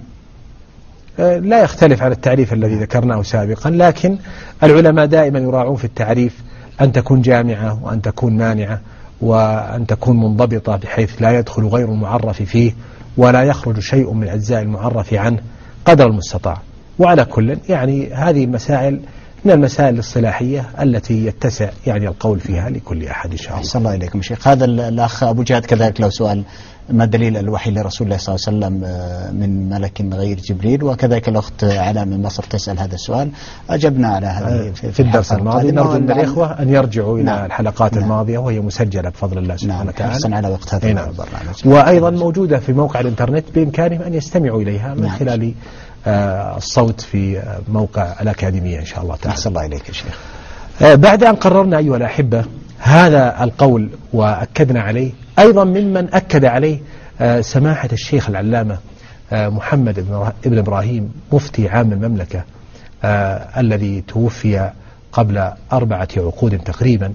لا يختلف عن التعريف الذي ذكرناه سابقا، لكن العلماء دائما يراعون في التعريف أن تكون جامعة وأن تكون مانعة وأن تكون منضبطة بحيث لا يدخل غير المعرف فيه ولا يخرج شيء من أجزاء المعرف عنه قدر المستطاع. وعلى كل يعني هذه المسائل من المسائل الاصطلاحية التي يتسع يعني القول فيها لكل أحد إن شاء الله. أحسن الله إليكم شيخ. هذا الأخ أبو جهاد كذلك له سؤال: ما دليل الوحي لرسول الله صلى الله عليه وسلم من ملك غير جبريل؟ وكذلك الأخت علاء من مصر تسأل هذا السؤال، أجبنا على هذه في الدرس الماضي. نرجو من الإخوة أن يرجعوا إلى الحلقات الماضية وهي مسجلة بفضل الله سبحانه وتعالى. حرصا على وقت هذا البرنامج. وأيضا موجودة في موقع الإنترنت بإمكانهم أن يستمعوا إليها من خلال الصوت في موقع الأكاديمية إن شاء الله تعالى. أحسن الله إليك يا شيخ. بعد أن قررنا أيها الأحبة هذا القول وأكدنا عليه، أيضا ممن أكد عليه سماحة الشيخ العلامة محمد ابن إبراهيم مفتي عام المملكة الذي توفي قبل 4 عقود تقريبا،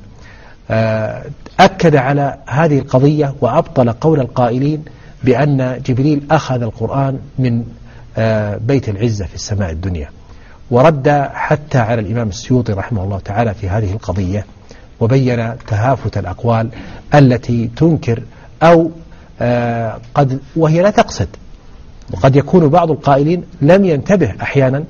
أكد على هذه القضية وأبطل قول القائلين بأن جبريل أخذ القرآن من بيت العزة في السماء الدنيا، ورد حتى على الإمام السيوطي رحمه الله تعالى في هذه القضية، وبين تهافت الأقوال التي تنكر أو قد وهي لا تقصد، وقد يكون بعض القائلين لم ينتبه أحيانا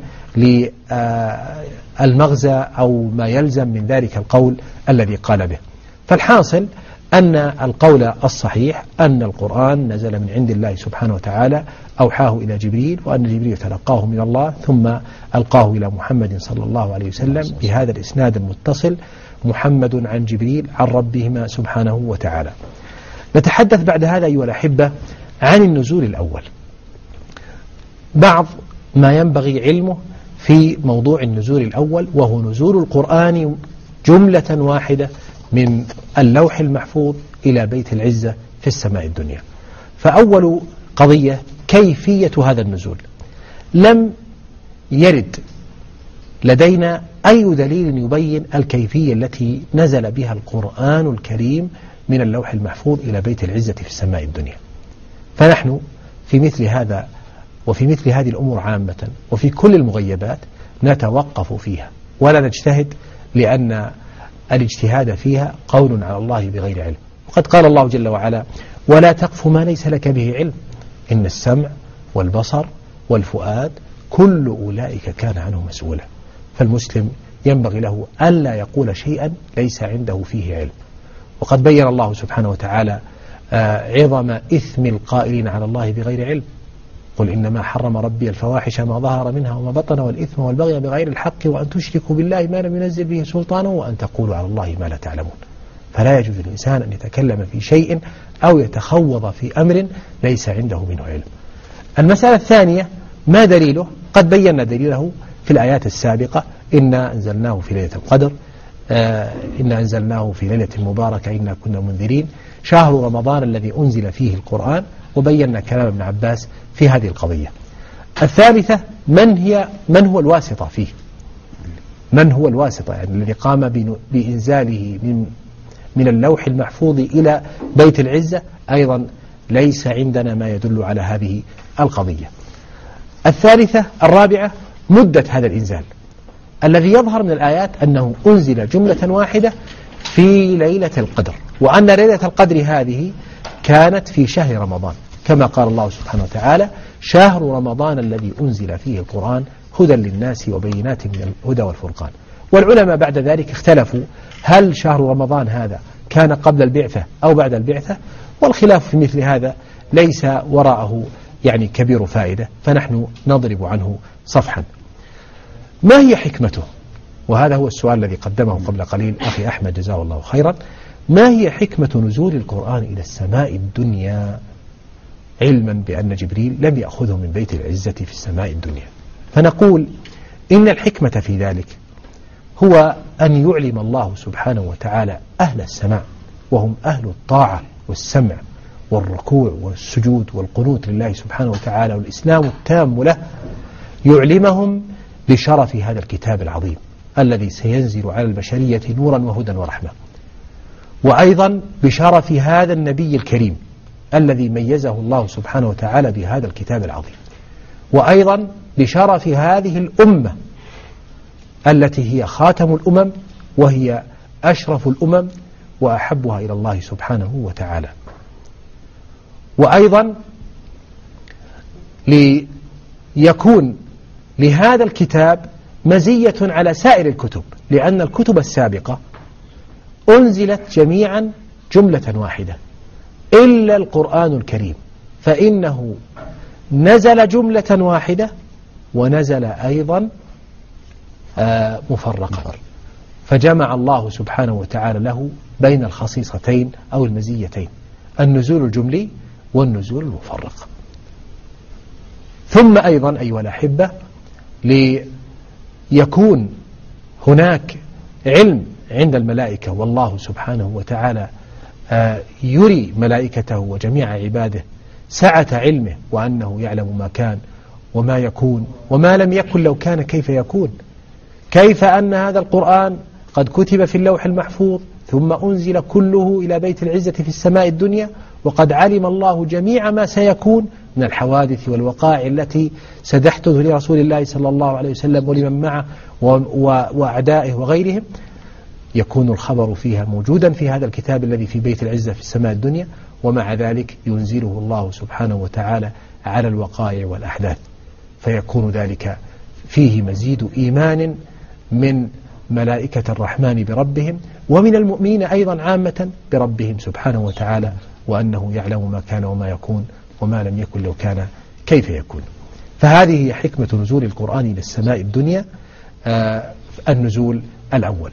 للمغزى أو ما يلزم من ذلك القول الذي قال به. فالحاصل أن القول الصحيح أن القرآن نزل من عند الله سبحانه وتعالى، أوحاه إلى جبريل، وأن جبريل تلقاه من الله ثم ألقاه إلى محمد صلى الله عليه وسلم بهذا الإسناد المتصل: محمد عن جبريل عن ربهما سبحانه وتعالى. نتحدث بعد هذا أيها الأحبة عن النزول الأول. بعض ما ينبغي علمه في موضوع النزول الأول، وهو نزول القرآن جملة واحدة من اللوح المحفوظ إلى بيت العزة في السماء الدنيا. فأول قضية كيفية هذا النزول. لم يرد لدينا أي دليل يبين الكيفية التي نزل بها القرآن الكريم من اللوح المحفوظ إلى بيت العزة في السماء الدنيا. فنحن في مثل هذا وفي مثل هذه الأمور عامة وفي كل المغيبات نتوقف فيها ولا نجتهد، لأن الاجتهاد فيها قول على الله بغير علم. وقد قال الله جل وعلا: ولا تقف ما ليس لك به علم إن السمع والبصر والفؤاد كل أولئك كان عنه مسؤولا. فالمسلم ينبغي له ألا يقول شيئا ليس عنده فيه علم. وقد بين الله سبحانه وتعالى عظم إثم القائلين على الله بغير علم: قل إنما حرم ربي الفواحش ما ظهر منها وما بطن والإثم والبغي بغير الحق وأن تشركوا بالله ما لم ينزل به سلطانه وأن تقولوا على الله ما لا تعلمون. فلا يجوز للإنسان أن يتكلم في شيء أو يتخوض في أمر ليس عنده منه علم. المسألة الثانية: ما دليله؟ قد بينا دليله في الآيات السابقة: إنا أنزلناه في ليلة القدر، إنا أنزلناه في ليلة مباركة إنا كنا منذرين، شهر رمضان الذي أنزل فيه القرآن، وبينا كلام ابن عباس في هذه القضية. الثالثة: من هو الواسطة فيه؟ من هو الواسطة يعني الذي قام بإنزاله من اللوح المحفوظ إلى بيت العزة، أيضا ليس عندنا ما يدل على هذه القضية. الثالثة الرابعة مدة هذا الإنزال. الذي يظهر من الآيات أنه أنزل جملة واحدة في ليلة القدر، وأن ليلة القدر هذه كانت في شهر رمضان، كما قال الله سبحانه وتعالى: شهر رمضان الذي أنزل فيه القرآن هدى للناس وبينات من الهدى والفرقان. والعلماء بعد ذلك اختلفوا هل شهر رمضان هذا كان قبل البعثة أو بعد البعثة، والخلاف في مثل هذا ليس وراءه يعني كبير فائدة، فنحن نضرب عنه صفحا. ما هي حكمته؟ وهذا هو السؤال الذي قدمه قبل قليل أخي أحمد جزاه الله خيرا. ما هي حكمة نزول القرآن إلى السماء الدنيا، علما بأن جبريل لم يأخذه من بيت العزة في السماء الدنيا؟ فنقول إن الحكمة في ذلك هو أن يعلم الله سبحانه وتعالى أهل السماء، وهم أهل الطاعة والسمع والركوع والسجود والقنوت لله سبحانه وتعالى والإسلام التام له، يعلمهم بشرف هذا الكتاب العظيم الذي سينزل على البشرية نورا وهدى ورحمة، وأيضا بشرف هذا النبي الكريم الذي ميزه الله سبحانه وتعالى بهذا الكتاب العظيم، وأيضا بشرف هذه الأمة التي هي خاتم الأمم وهي أشرف الأمم وأحبها إلى الله سبحانه وتعالى، وأيضا ليكون لهذا الكتاب مزية على سائر الكتب، لأن الكتب السابقة أنزلت جميعا جملة واحدة إلا القرآن الكريم، فإنه نزل جملة واحدة ونزل أيضا مفرقا، فجمع الله سبحانه وتعالى له بين الخصيصتين أو المزيتين، النزول الجملي والنزول المفرق. ثم أيضا أيها الأحبة ليكون هناك علم عند الملائكة، والله سبحانه وتعالى يري ملائكته وجميع عباده سعة علمه، وأنه يعلم ما كان وما يكون وما لم يكن لو كان كيف يكون، كيف أن هذا القرآن قد كتب في اللوح المحفوظ ثم أنزل كله إلى بيت العزة في السماء الدنيا، وقد علم الله جميع ما سيكون من الحوادث والوقائع التي ستحدث لرسول الله صلى الله عليه وسلم ولمن معه وأعدائه وغيرهم، يكون الخبر فيها موجودا في هذا الكتاب الذي في بيت العزة في السماء الدنيا، ومع ذلك ينزله الله سبحانه وتعالى على الوقائع والأحداث، فيكون ذلك فيه مزيد إيمان من ملائكة الرحمن بربهم ومن المؤمنين أيضا عامة بربهم سبحانه وتعالى، وأنه يعلم ما كان وما يكون وما لم يكن لو كان كيف يكون. فهذه هي حكمة نزول القرآن إلى السماء الدنيا، النزول الأول.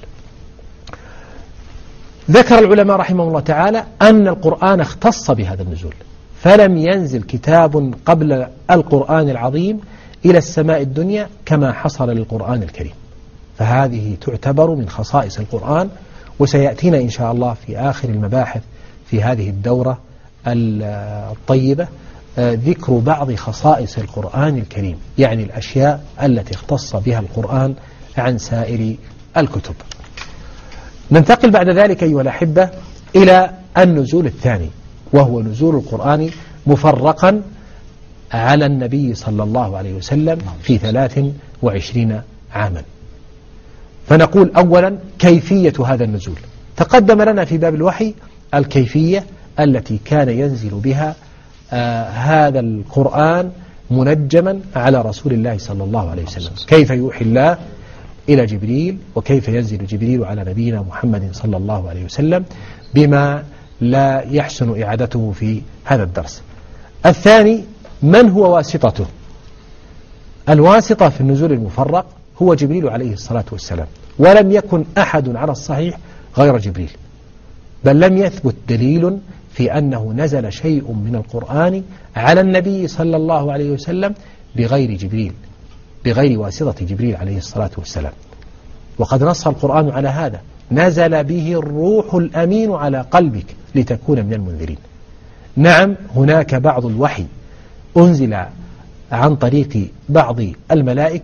ذكر العلماء رحمه الله تعالى أن القرآن اختص بهذا النزول، فلم ينزل كتاب قبل القرآن العظيم إلى السماء الدنيا كما حصل للقرآن الكريم، فهذه تعتبر من خصائص القرآن، وسيأتينا إن شاء الله في آخر المباحث في هذه الدورة الطيبة ذكر بعض خصائص القرآن الكريم، يعني الأشياء التي اختص بها القرآن عن سائر الكتب. ننتقل بعد ذلك أيها الأحبة إلى النزول الثاني، وهو نزول القرآن مفرقا على النبي صلى الله عليه وسلم في 23 عاما. فنقول أولا كيفية هذا النزول. تقدم لنا في باب الوحي الكيفية التي كان ينزل بها هذا القرآن منجما على رسول الله صلى الله عليه وسلم، كيف يوحي الله إلى جبريل، وكيف ينزل جبريل على نبينا محمد صلى الله عليه وسلم، بما لا يحسن إعادته في هذا الدرس. الثاني من هو واسطته؟ الواسطة في النزول المفرق هو جبريل عليه الصلاة والسلام، ولم يكن أحد على الصحيح غير جبريل، بل لم يثبت دليل في أنه نزل شيء من القرآن على النبي صلى الله عليه وسلم بغير جبريل، بغير واسطة جبريل عليه الصلاة والسلام. وقد نص القرآن على هذا: نزل به الروح الأمين على قلبك لتكون من المنذرين. نعم، هناك بعض الوحي أنزل عن طريق بعض الملائكة،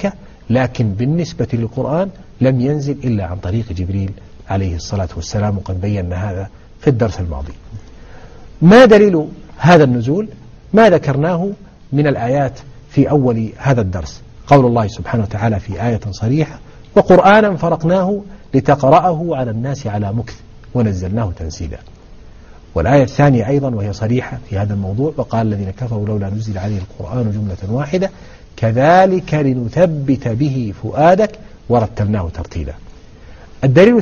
لكن بالنسبة للقرآن لم ينزل إلا عن طريق جبريل عليه الصلاة والسلام، وقد بينا هذا في الدرس الماضي. ما دليل هذا النزول؟ ما ذكرناه من الآيات في أول هذا الدرس، قول الله سبحانه وتعالى في آية صريحة: وقرآنا فرقناه لتقرأه على الناس على مكث ونزلناه تنزيلا. والآية الثانية أيضا وهي صريحة في هذا الموضوع: وقال الذين كفروا لولا نزل عليه القرآن جملة واحدة كذلك لنثبت به فؤادك ورتلناه ترتيلا. الدليل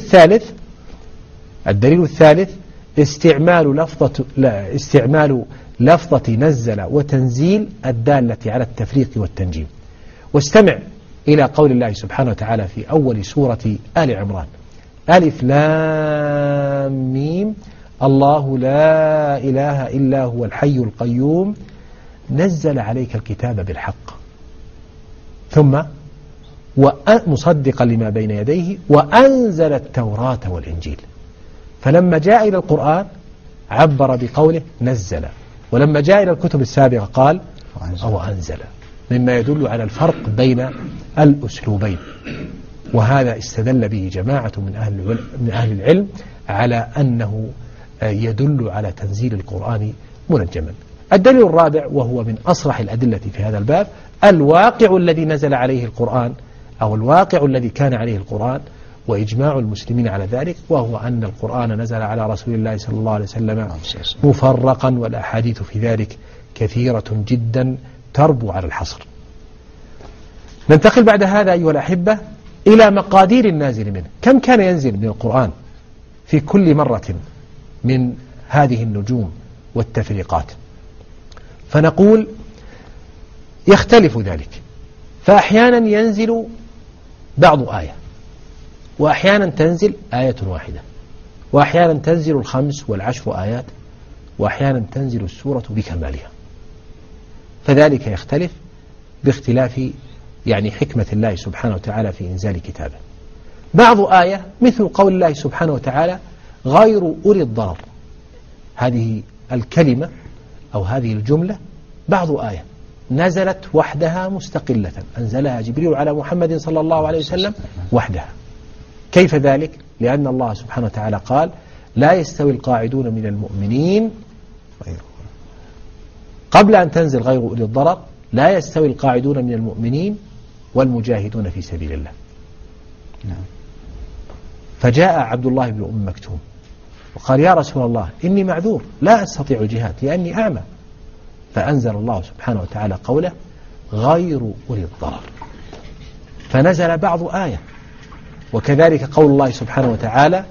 الثالث استعمال لفظة نزل وتنزيل الدالة على التفريق والتنجيم. واستمع إلى قول الله سبحانه وتعالى في أول سورة آل عمران: ألف لام ميم الله لا إله إلا هو الحي القيوم نزل عليك الكتاب بالحق ثم مصدقا لما بين يديه وأنزل التوراة والإنجيل. فلما جاء إلى القرآن عبر بقوله نزل، ولما جاء إلى الكتب السابقة قال أو أنزل، مما يدل على الفرق بين الأسلوبين. وهذا استدل به جماعة من أهل العلم على أنه يدل على تنزيل القرآن منجما. الدليل الرابع وهو من أصرح الأدلة في هذا الباب: الواقع الذي نزل عليه القرآن أو الواقع الذي كان عليه القرآن وإجماع المسلمين على ذلك، وهو أن القرآن نزل على رسول الله صلى الله عليه وسلم مفرقا، والأحاديث في ذلك كثيرة جدا تربو على الحصر. ننتقل بعد هذا أيها الأحبة إلى مقادير النازل منه. كم كان ينزل من القرآن في كل مرة من هذه النجوم والتفريقات؟ فنقول يختلف ذلك، فأحيانا ينزل بعض آية، وأحيانا تنزل آية واحدة، وأحيانا تنزل 5 و10 آيات، وأحيانا تنزل السورة بكمالها. فذلك يختلف باختلاف حكمة الله سبحانه وتعالى في إنزال كتابه. بعض آية مثل قول الله سبحانه وتعالى غير أولي الضرر، هذه الكلمة أو هذه الجملة بعض آية نزلت وحدها مستقلة، أنزلها جبريل على محمد صلى الله عليه وسلم وحدها. كيف ذلك؟ لأن الله سبحانه وتعالى قال لا يستوي القاعدون من المؤمنين، قبل أن تنزل غير أولي الضرر لا يستوي القاعدون من المؤمنين والمجاهدون في سبيل الله. فجاء عبد الله بن أم مكتوم وقال يا رسول الله إني معذور لا أستطيع الجهاد لأني أعمى، فأنزل الله سبحانه وتعالى قوله غير أولي الضرر، فنزل بعض آية. وكذلك قول الله سبحانه وتعالى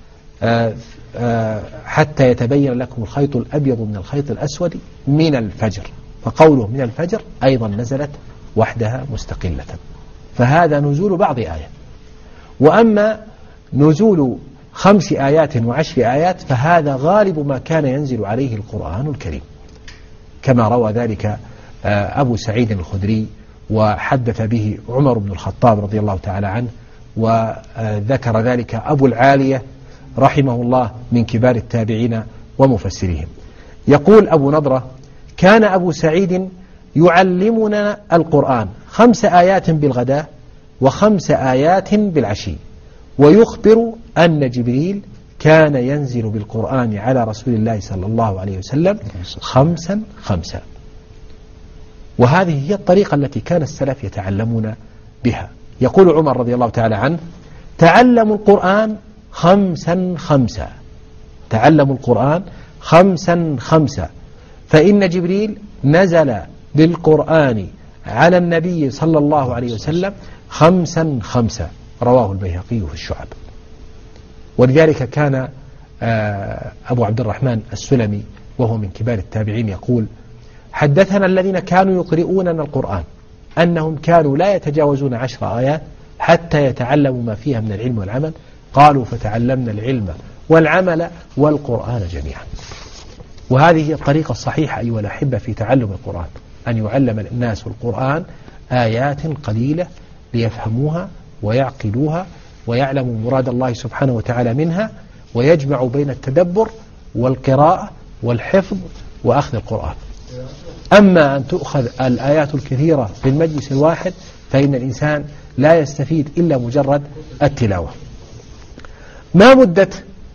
حتى يتبين لكم الخيط الأبيض من الخيط الأسود من الفجر، فقوله من الفجر أيضا نزلت وحدها مستقلة، فهذا نزول بعض آية. وأما نزول 5 آيات و10 آيات فهذا غالب ما كان ينزل عليه القرآن الكريم، كما روى ذلك أبو سعيد الخدري، وحدث به عمر بن الخطاب رضي الله تعالى عنه، وذكر ذلك أبو العالية رحمه الله من كبار التابعين ومفسرهم. يقول أبو نضرة كان أبو سعيد يعلمنا القرآن 5 آيات بالغداء و5 آيات بالعشي، ويخبر أن جبريل كان ينزل بالقرآن على رسول الله صلى الله عليه وسلم 5 5. وهذه هي الطريقة التي كان السلف يتعلمون بها. يقول عمر رضي الله تعالى عنه تعلموا القرآن 5 5، تعلموا القرآن 5 5، فإن جبريل نزل بالقرآن على النبي صلى الله عليه وسلم 5 5، رواه البيهقي في الشعب. ولذلك كان أبو عبد الرحمن السلمي وهو من كبار التابعين يقول حدثنا الذين كانوا يقرؤوننا القرآن أنهم كانوا لا يتجاوزون 10 آيات حتى يتعلموا ما فيها من العلم والعمل، قالوا فتعلمنا العلم والعمل والقرآن جميعا. وهذه هي الطريقة الصحيحة أيها الأحبة في تعلم القرآن، أن يعلم الناس القرآن آيات قليلة ليفهموها ويعقلوها ويعلموا مراد الله سبحانه وتعالى منها، ويجمع بين التدبر والقراءة والحفظ وأخذ القرآن. أما أن تؤخذ الآيات الكثيرة في المجلس الواحد فإن الإنسان لا يستفيد إلا مجرد التلاوة. ما مدة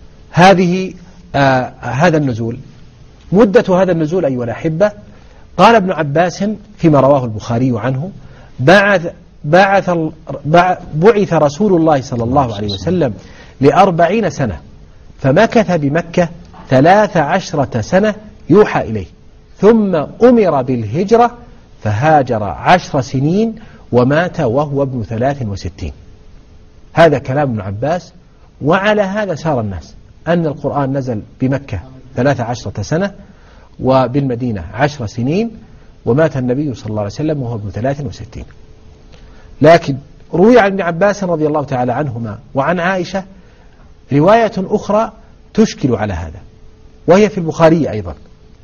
هذا النزول؟ مدة هذا النزول أيها الأحبة، قال ابن عباس فيما رواه البخاري عنه: بعث رسول الله صلى الله عليه وسلم ل40 سنة فمكث بمكة 13 سنة يوحى إليه، ثم أمر بالهجرة فهاجر 10 سنين ومات وهو ابن 63. هذا كلام ابن عباس. وعلى هذا سار الناس، أن القرآن نزل بمكة 13 سنة وبالمدينة 10 سنين ومات النبي صلى الله عليه وسلم وهو ابن 63. لكن روي عن ابن عباس رضي الله تعالى عنهما وعن عائشة رواية أخرى تشكل على هذا، وهي في البخاري أيضا.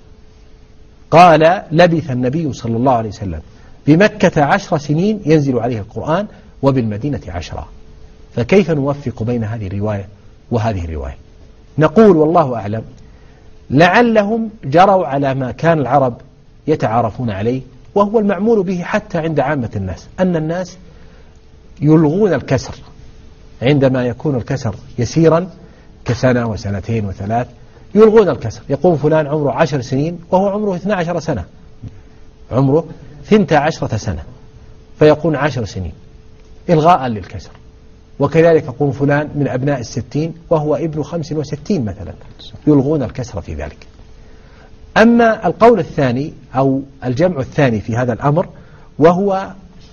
قال: لبث النبي صلى الله عليه وسلم بمكة 10 سنين ينزل عليه القرآن وبالمدينة 10. فكيف نوفق بين هذه الرواية وهذه الرواية؟ نقول والله أعلم، لعلهم جروا على ما كان العرب يتعارفون عليه، وهو المعمول به حتى عند عامة الناس، أن الناس يلغون الكسر عندما يكون الكسر يسيرا كسنة وسنتين وثلاث، يلغون الكسر. يقوم فلان عمره 10 سنين وهو عمره 12 سنة، عمره 12 سنة فيكون 10 سنين إلغاء للكسر. وكذلك يقوم فلان من أبناء 60 وهو ابن 65 مثلا، يلغون الكسر في ذلك. أما القول الثاني أو الجمع الثاني في هذا الأمر، وهو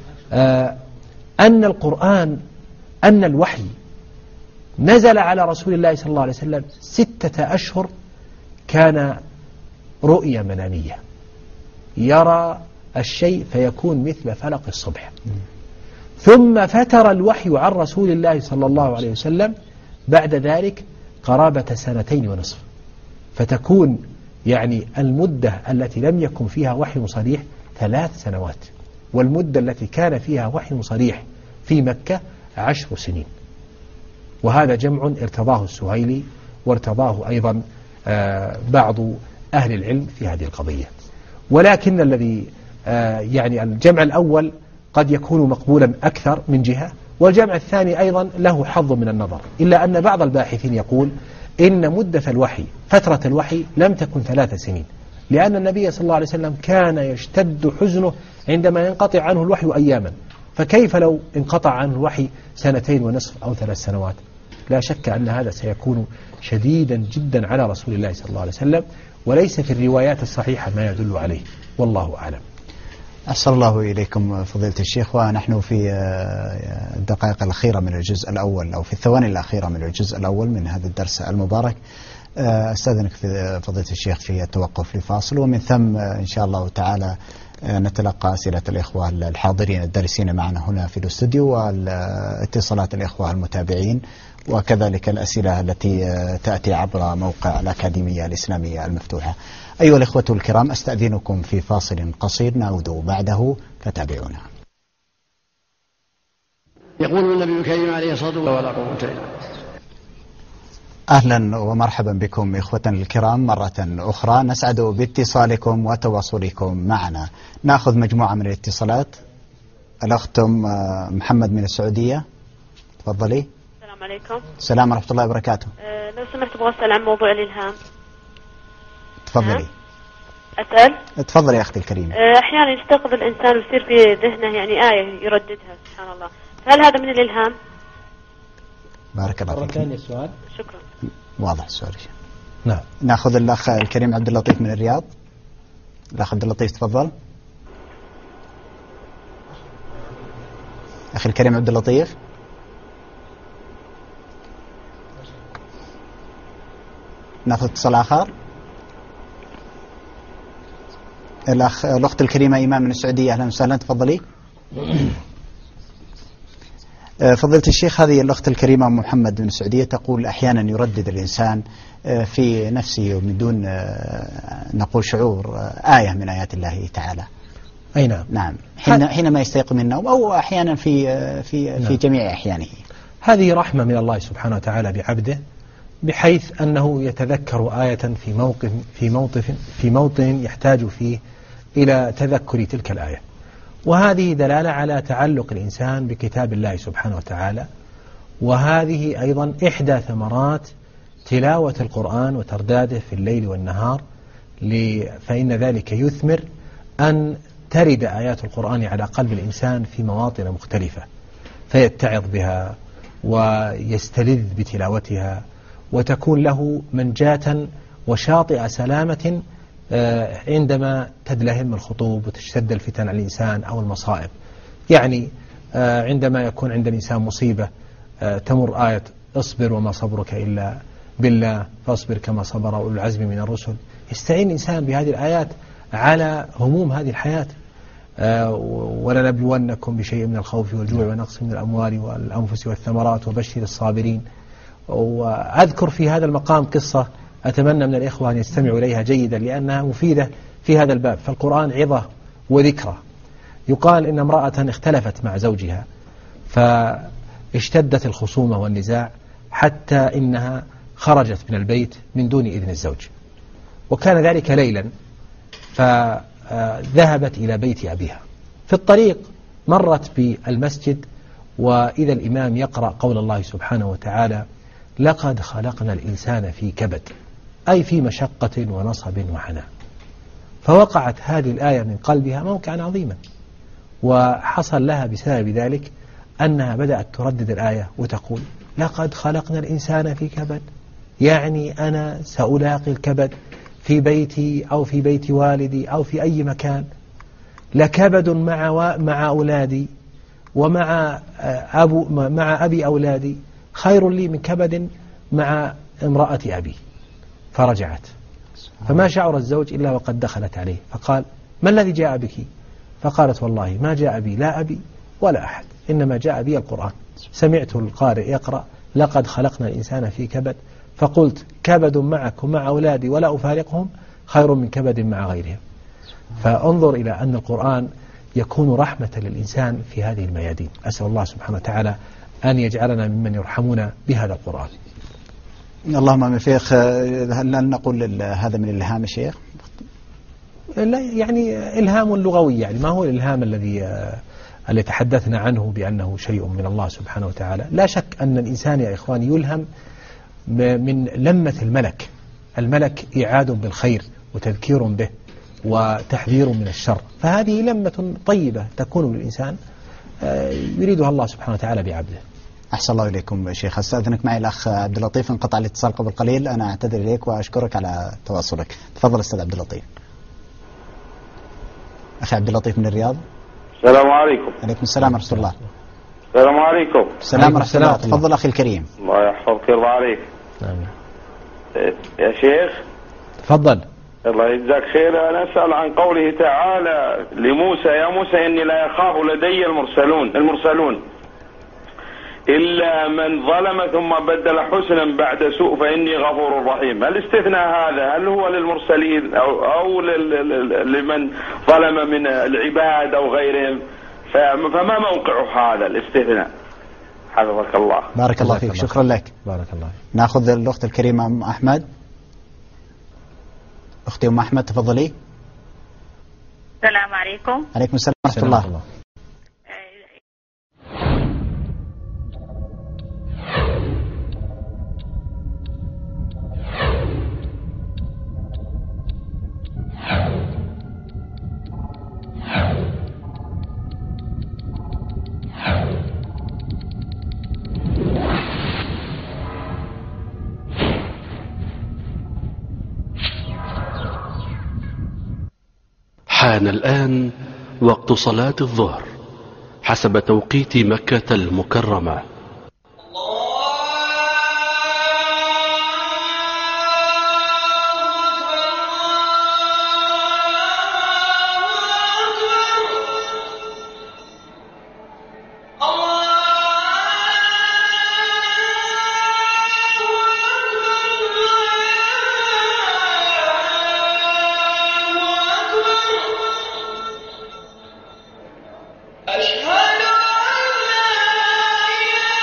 أن القرآن، أن الوحي نزل على رسول الله صلى الله عليه وسلم 6 أشهر، كان رؤية منامية، يرى الشيء فيكون مثل فلق الصبح. ثم فتر الوحي عن رسول الله صلى الله عليه وسلم بعد ذلك قرابة 2.5 فتكون يعني المدة التي لم يكن فيها وحي صريح 3 سنوات، والمدة التي كان فيها وحي صريح في مكة 10 سنين. وهذا جمع ارتضاه السهيلي وارتضاه أيضا بعض أهل العلم في هذه القضية. ولكن الذي يعني الجمع الأول قد يكون مقبولا أكثر من جهة، والجمع الثاني أيضا له حظ من النظر، إلا أن بعض الباحثين يقول إن مدة الوحي، فترة الوحي لم تكن 3 سنين، لأن النبي صلى الله عليه وسلم كان يشتد حزنه عندما ينقطع عنه الوحي أياما، فكيف لو انقطع عنه الوحي 2.5 أو 3 سنوات؟ لا شك أن هذا سيكون شديدا جدا على رسول الله صلى الله عليه وسلم، وليس في الروايات الصحيحة ما يدل عليه، والله أعلم. أحسن الله إليكم فضيلة الشيخ، ونحن في الدقائق الأخيرة من الجزء الأول، أو في الثواني الأخيرة من الجزء الأول من هذا الدرس المبارك. أستاذنك في فضيلة الشيخ في التوقف لفاصل، ومن ثم إن شاء الله تعالى نتلقى أسئلة الإخوة الحاضرين الدارسين معنا هنا في الاستوديو، واتصالات الإخوة المتابعين، وكذلك الأسئلة التي تأتي عبر موقع الأكاديمية الإسلامية المفتوحة. أيها الإخوة الكرام، أستأذنكم في فاصل قصير نعود بعده، فتابعونا. يقول النبي الكريم عليه الصلاة والسلام: ولا قوة إلا بالله. أهلا ومرحبا بكم إخوتنا الكرام مرة أخرى، نسعد باتصالكم وتواصلكم معنا. نأخذ مجموعة من الاتصالات. الأخت محمد من السعودية، تفضلي. السلام عليكم. السلام ورحمة الله وبركاته. لو سمحت أبغى أسأل عن موضوع الإلهام. تفضلي. أسأل؟ تفضلي يا أختي الكريمة. أحيانا يستيقظ الإنسان ويصير في ذهنه يعني آية يرددها، سبحان الله، هل هذا من الإلهام؟ بارك الله فيك. ثاني السؤال. شكرا. واضح السؤال. نعم. نأخذ الأخ الكريم عبد اللطيف من الرياض. الأخ عبد اللطيف تفضل. أخي الكريم عبد اللطيف. نأخذ اتصال آخر. الأخت الكريمة إيمان من السعودية، أهلا وسهلا، تفضلي. فضيلة الشيخ، هذه الأخت الكريمة محمد من السعودية تقول أحيانا يردد الإنسان في نفسه ومن دون نقول شعور آية من آيات الله تعالى. أي نعم. نعم، حينما يستيقظ من النوم، أو أحيانا في نعم. جميع أحيانه. هذه رحمة من الله سبحانه وتعالى بعبده، بحيث أنه يتذكر آية في موطن يحتاج فيه إلى تذكر تلك الآية. وهذه دلالة على تعلق الإنسان بكتاب الله سبحانه وتعالى، وهذه أيضا إحدى ثمرات تلاوة القرآن وترداده في الليل والنهار، فإن ذلك يثمر أن ترد آيات القرآن على قلب الإنسان في مواطن مختلفة، فيتعظ بها ويستلذ بتلاوتها، وتكون له منجاة وشاطئ سلامة عندما تدلهم الخطوب وتشتد الفتن على الإنسان أو المصائب. يعني عندما يكون عند الإنسان مصيبة تمر آية اصبر وما صبرك إلا بالله فاصبر كما صبر أولو العزم من الرسل، يستعين الإنسان بهذه الآيات على هموم هذه الحياة. ولنبلونكم بشيء من الخوف والجوع ونقص من الأموال والأنفس والثمرات وبشر الصابرين. وأذكر في هذا المقام قصة أتمنى من الإخوة أن يستمعوا إليها جيدا لأنها مفيدة في هذا الباب، فالقرآن عظة وذكرى. يقال إن امرأة اختلفت مع زوجها فاشتدت الخصومة والنزاع حتى إنها خرجت من البيت من دون إذن الزوج، وكان ذلك ليلا، فذهبت إلى بيت أبيها. في الطريق مرت بالمسجد وإذا الإمام يقرأ قول الله سبحانه وتعالى لقد خلقنا الإنسان في كبد، أي في مشقة ونصب وعناء. فوقعت هذه الآية من قلبها موقعا عظيما، وحصل لها بسبب ذلك أنها بدأت تردد الآية وتقول لقد خلقنا الإنسان في كبد، يعني أنا سألاقي الكبد في بيتي أو في بيت والدي أو في أي مكان. لكبد مع أولادي ومع أبي أولادي خير لي من كبد مع امرأة أبي. فرجعت، فما شعر الزوج إلا وقد دخلت عليه فقال ما الذي جاء بك؟ فقالت والله ما جاء بي لا أبي ولا أحد، إنما جاء بي القرآن، سمعت القارئ يقرأ لقد خلقنا الإنسان في كبد فقلت كبد معك ومع أولادي ولا أفارقهم خير من كبد مع غيرهم. فانظر إلى أن القرآن يكون رحمة للإنسان في هذه الميادين. أسأل الله سبحانه وتعالى أن يجعلنا ممن يرحمون بهذا القرآن. اللهم من شيخ، هل نقول هذا من الإلهام يا شيخ؟ لا، يعني إلهام لغوي، يعني ما هو الإلهام الذي تحدثنا عنه بأنه شيء من الله سبحانه وتعالى. لا شك أن الإنسان يا إخواني يلهم من لمة الملك. الملك إعاد بالخير وتذكير به وتحذير من الشر، فهذه لمة طيبة تكون للإنسان يريدها الله سبحانه وتعالى بعبده. أحسن الله إليكم شيخ. أستأذنك معي الأخ عبد اللطيف، انقطع الاتصال قبل قليل، أنا أعتذر إليك وأشكرك على تواصلك. تفضل أستاذ عبد اللطيف. أخي عبد اللطيف من الرياض. السلام عليكم. عليكم السلام ورحمة الله. السلام عليكم. السلام ورحمة الله. تفضل أخي الكريم. الله يحفظك ويرضى عليك. آمين. يا شيخ تفضل. الله يجزاك خير. أنا أسأل عن قوله تعالى لموسى يا موسى إني لا يخاف لدي المرسلون إلا من ظلم ثم بدل حسنا بعد سوء فإني غفور رحيم. هل استثناء هذا هل هو للمرسلين أو لمن ظلم من العباد أو غيرهم؟ فما موقع هذا الاستثناء؟ حفظك الله. بارك الله فيك. شكرا لك. بارك الله. نأخذ الأخت الكريمة أم أحمد. أختي أم أحمد تفضلي. السلام عليكم. عليكم السلام ورحمة الله. حان الآن وقت صلاة الظهر حسب توقيت مكة المكرمة. أشهد أن لا إله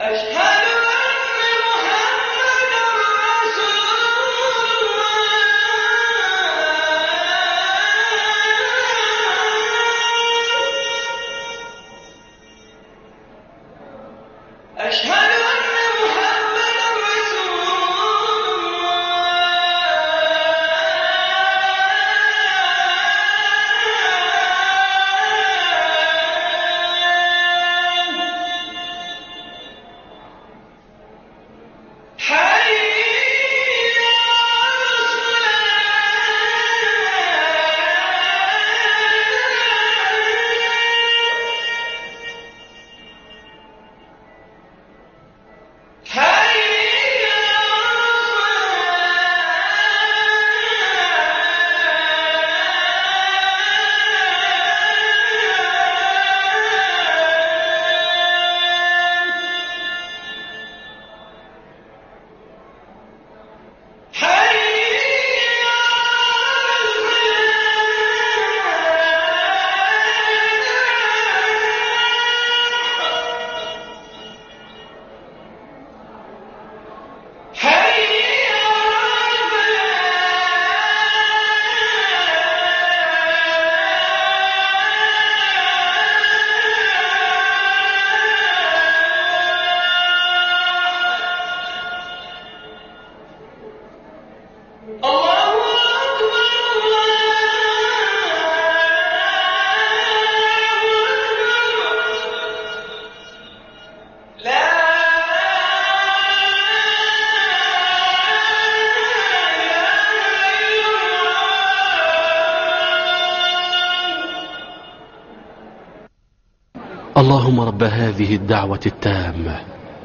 اللهم رب هذه الدعوة التامة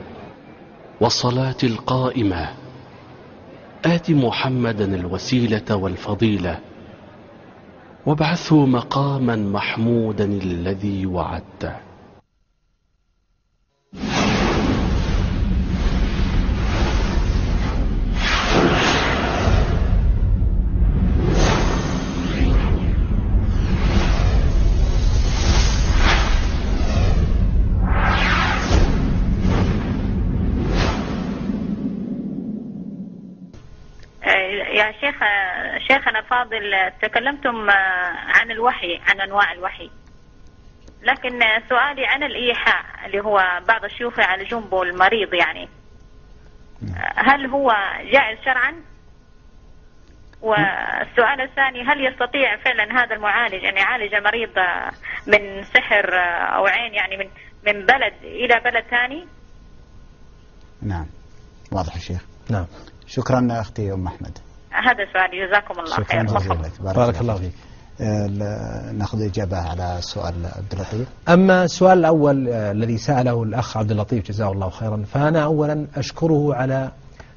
والصلاة القائمة آت محمدا الوسيلة والفضيلة وابعثه مقاما محمودا الذي وعدته. يا شيخنا فاضل، تكلمتم عن الوحي، عن أنواع الوحي، لكن سؤالي عن الإيحاء اللي هو بعض الشيوخ يعالجون به المريض، يعني هل هو جائز شرعا؟ والسؤال الثاني، هل يستطيع فعلا هذا المعالج أن يعالج المريض من سحر أو عين، يعني من بلد إلى بلد ثاني؟ نعم، واضح يا شيخ. نعم، شكرا أختي أم أحمد. هذا سؤالي، جزاكم الله خير. شكرا، بارك الله فيك. ناخذ إجابة على سؤال عبد اللطيف. أما السؤال الأول الذي سأله الأخ عبد اللطيف جزاه الله خيرا، فأنا أولا أشكره على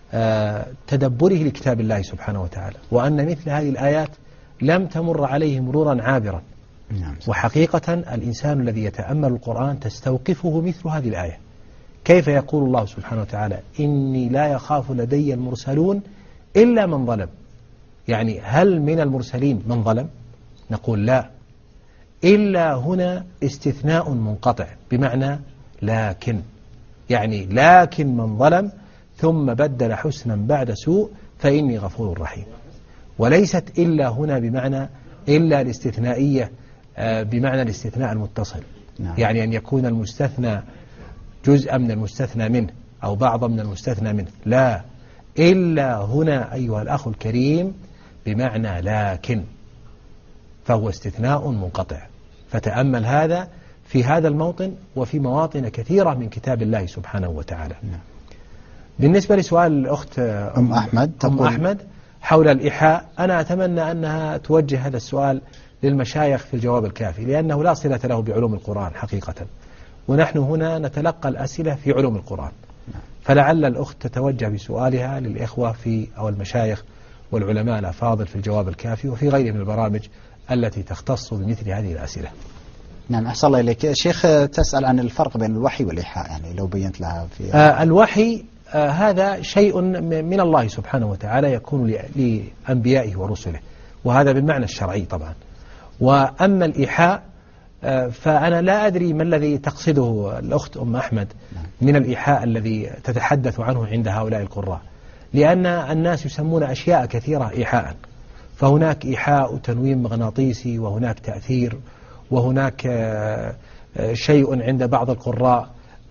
تدبره لكتاب الله سبحانه وتعالى، وأن مثل هذه الآيات لم تمر عليه مرورا عابرا. وحقيقة الإنسان الذي يتأمل القرآن تستوقفه مثل هذه الآية. كيف يقول الله سبحانه وتعالى إني لا يخاف لدي المرسلون إلا من ظلم؟ يعني هل من المرسلين من ظلم؟ نقول لا، إلا هنا استثناء منقطع بمعنى لكن، يعني لكن من ظلم ثم بدل حسنا بعد سوء فإني غفور رحيم. وليست إلا هنا بمعنى إلا الاستثنائية بمعنى الاستثناء المتصل. يعني أن يكون المستثنى جزءا من المستثنى منه أو بعضا من المستثنى منه، لا، إلا هنا أيها الأخ الكريم بمعنى لكن، فهو استثناء منقطع. فتأمل هذا في هذا الموطن وفي مواطن كثيرة من كتاب الله سبحانه وتعالى. بالنسبة لسؤال الأخت أم أحمد حول الإيحاء، أنا أتمنى أنها توجه هذا السؤال للمشايخ في الجواب الكافي، لأنه لا صلة له بعلوم القرآن حقيقة، ونحن هنا نتلقى الأسئلة في علوم القرآن. فلعل الأخت تتوجه بسؤالها للإخوة أو المشايخ والعلماء الأفاضل في الجواب الكافي وفي غيره من البرامج التي تختص بمثل هذه الأسئلة. نعم، أحسن الله إليك. شيخ تسأل عن الفرق بين الوحي والإيحاء، يعني لو بينت لها في الوحي هذا شيء من الله سبحانه وتعالى يكون لأنبيائه ورسله، وهذا بالمعنى الشرعي طبعا. وأما الإيحاء فأنا لا أدري ما الذي تقصده الأخت أم أحمد من الإيحاء الذي تتحدث عنه عند هؤلاء القراء، لأن الناس يسمون أشياء كثيرة إيحاء، فهناك إيحاء وتنويم مغناطيسي، وهناك تأثير، وهناك شيء عند بعض القراء